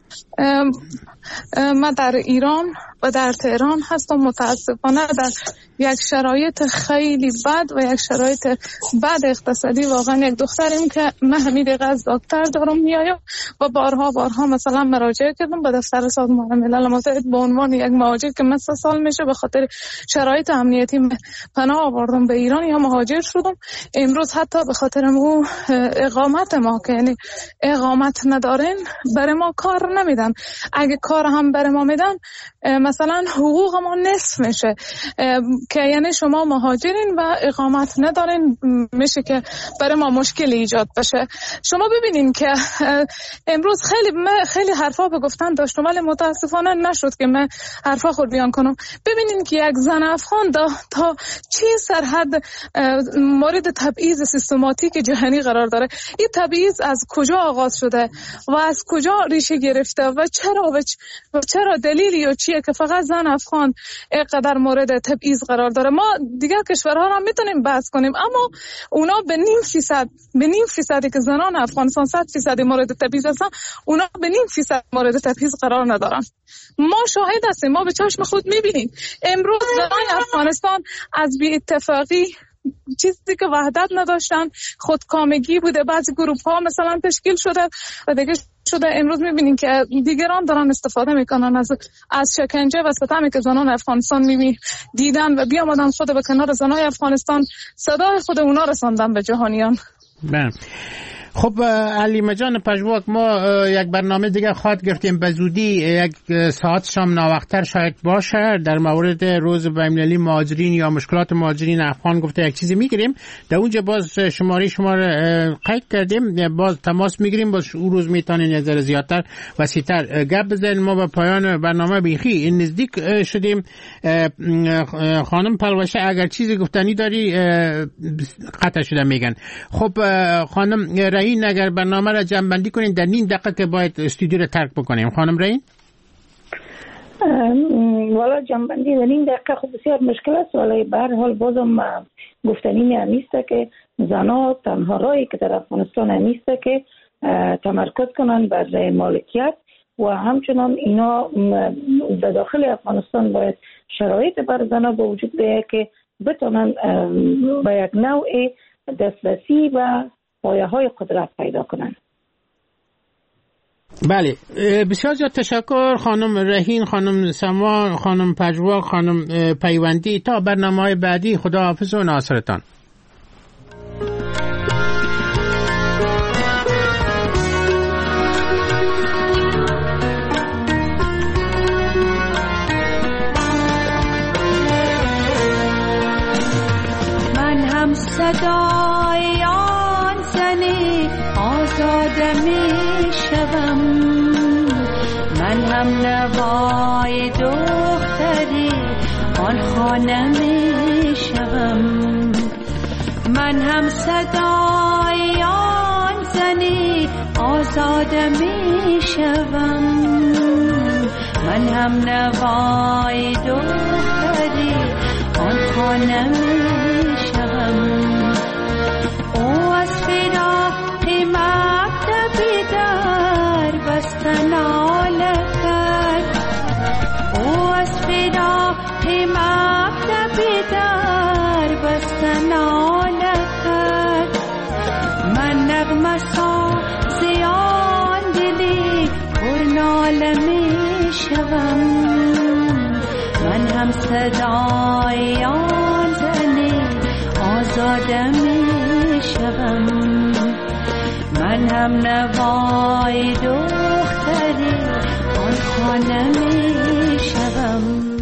من در ایران و در تهران هستم. متاسفانه در یک شرایط خیلی بد و یک شرایط بد اقتصادی. واقعا یک دختریم که من همین دقیقه از دکتر دارم میایم و بارها مثلا مراجعه کردم به دفتر سازمان ملل متحد به عنوان یک مهاجر که من 3 سال میشه به خاطر شرایط امنیتی پناه آوردم به ایران یا مهاجر شدم. امروز حتی به خاطر اقامت ما که یعنی اقامت ندارین برای ما کار نمیدن. اگه کار هم برای ما میدن مثلا حقوق ما نصف میشه که یعنی شما مهاجرین و اقامت ندارین، میشه که برای ما مشکل ایجاد بشه. شما ببینین که امروز خیلی حرفا به گفتن داشتم ولی متاسفانه نشد که من حرفا خود بیان کنم. ببینین که یک زن افغان تا چه سرحد مورد تبعیض سیستماتیک جهانی قرار داره. این تبعیض از کجا آغاز شده و از کجا ریشه گرفته و چرا دلیلی یا چیه که فقط زن افغان اینقدر مورد تبعیض قرار داره؟ ما دیگر کشورها را میتونیم بحث کنیم اما اونا به نیم فیصدی که زنان افغانستان 100% مورد تبعیض هستن، اونا به نیم فیصد مورد تبعیض قرار ندارن. ما شاهد هستیم، ما به چشم خود میبینیم. امروز زنان افغانستان از بی اتفاقی چیزی که وحدت نداشتن خودکامگی بوده، بعضی گروه ها مثلا تشکیل شده و دیگه شده. امروز میبینین که دیگران دارن استفاده میکنن از شکنجه و ستمی که زنان افغانستان دیدن و بیامدن خود به کنار زنای افغانستان صدای خود اونا رساندن به جهانیان. بله. خب علیمه جان پژواک، ما یک برنامه دیگه خواهد گرفتیم به زودی، یک ساعت شام ناوقتر شاید باشه، در مورد روز بین‌المللی مهاجرین یا مشکلات مهاجرین افغان گفته یک چیزی میگیریم. در اونجا باز شماره شما رو قید کردیم، باز تماس میگیریم، باز اون روز میتونین یه ذره زیادتر وسیع‌تر گپ بزنیم. ما به پایان برنامه بیخی نزدیک شدیم. خانم پلوشه اگر چیزی گفتنی داری قطع شده میگن. خب خانم رئین، اگر برنامه را جمع بندی کنین در نیم دقیقه که باید استودیو را ترک بکنیم. خانم رئین. والا جمع بندی در نیم دقیقه خب بسیار مشکل است، ولی به هر حال بازم گفتنی نیست که زنها تنها راهی که در افغانستان نیست که تمرکز کنن بر مالکیت و همچنان اینا در داخل افغانستان باید شرایط بر زنها به وجود بیاید که بتونن با یک نوع دسترسی و پایه‌های قدرت پیدا کنن. بله، بسیار زیاد تشکر خانم رهین، خانم سما، خانم پژواک، خانم پیوندی. تا برنامه‌های بعدی، خدا حافظ و ناصرتان. من هم صدای زنی آزاده می شوم، من هم نوای دختری آن خانه می شوم، من هم صدای آن زنی آزاده می شوم، من هم نوای دختری آن خانه می شوم. او از فراق مکتب در بستن ناله کرد، او از فراق مکتب در بستن ناله کرد، من نغمه سازی آن دلی پر ناله می شوم، من هم صدای آن زنی آزاده می شوم، من هم نوای دختری آن خانه می شوم.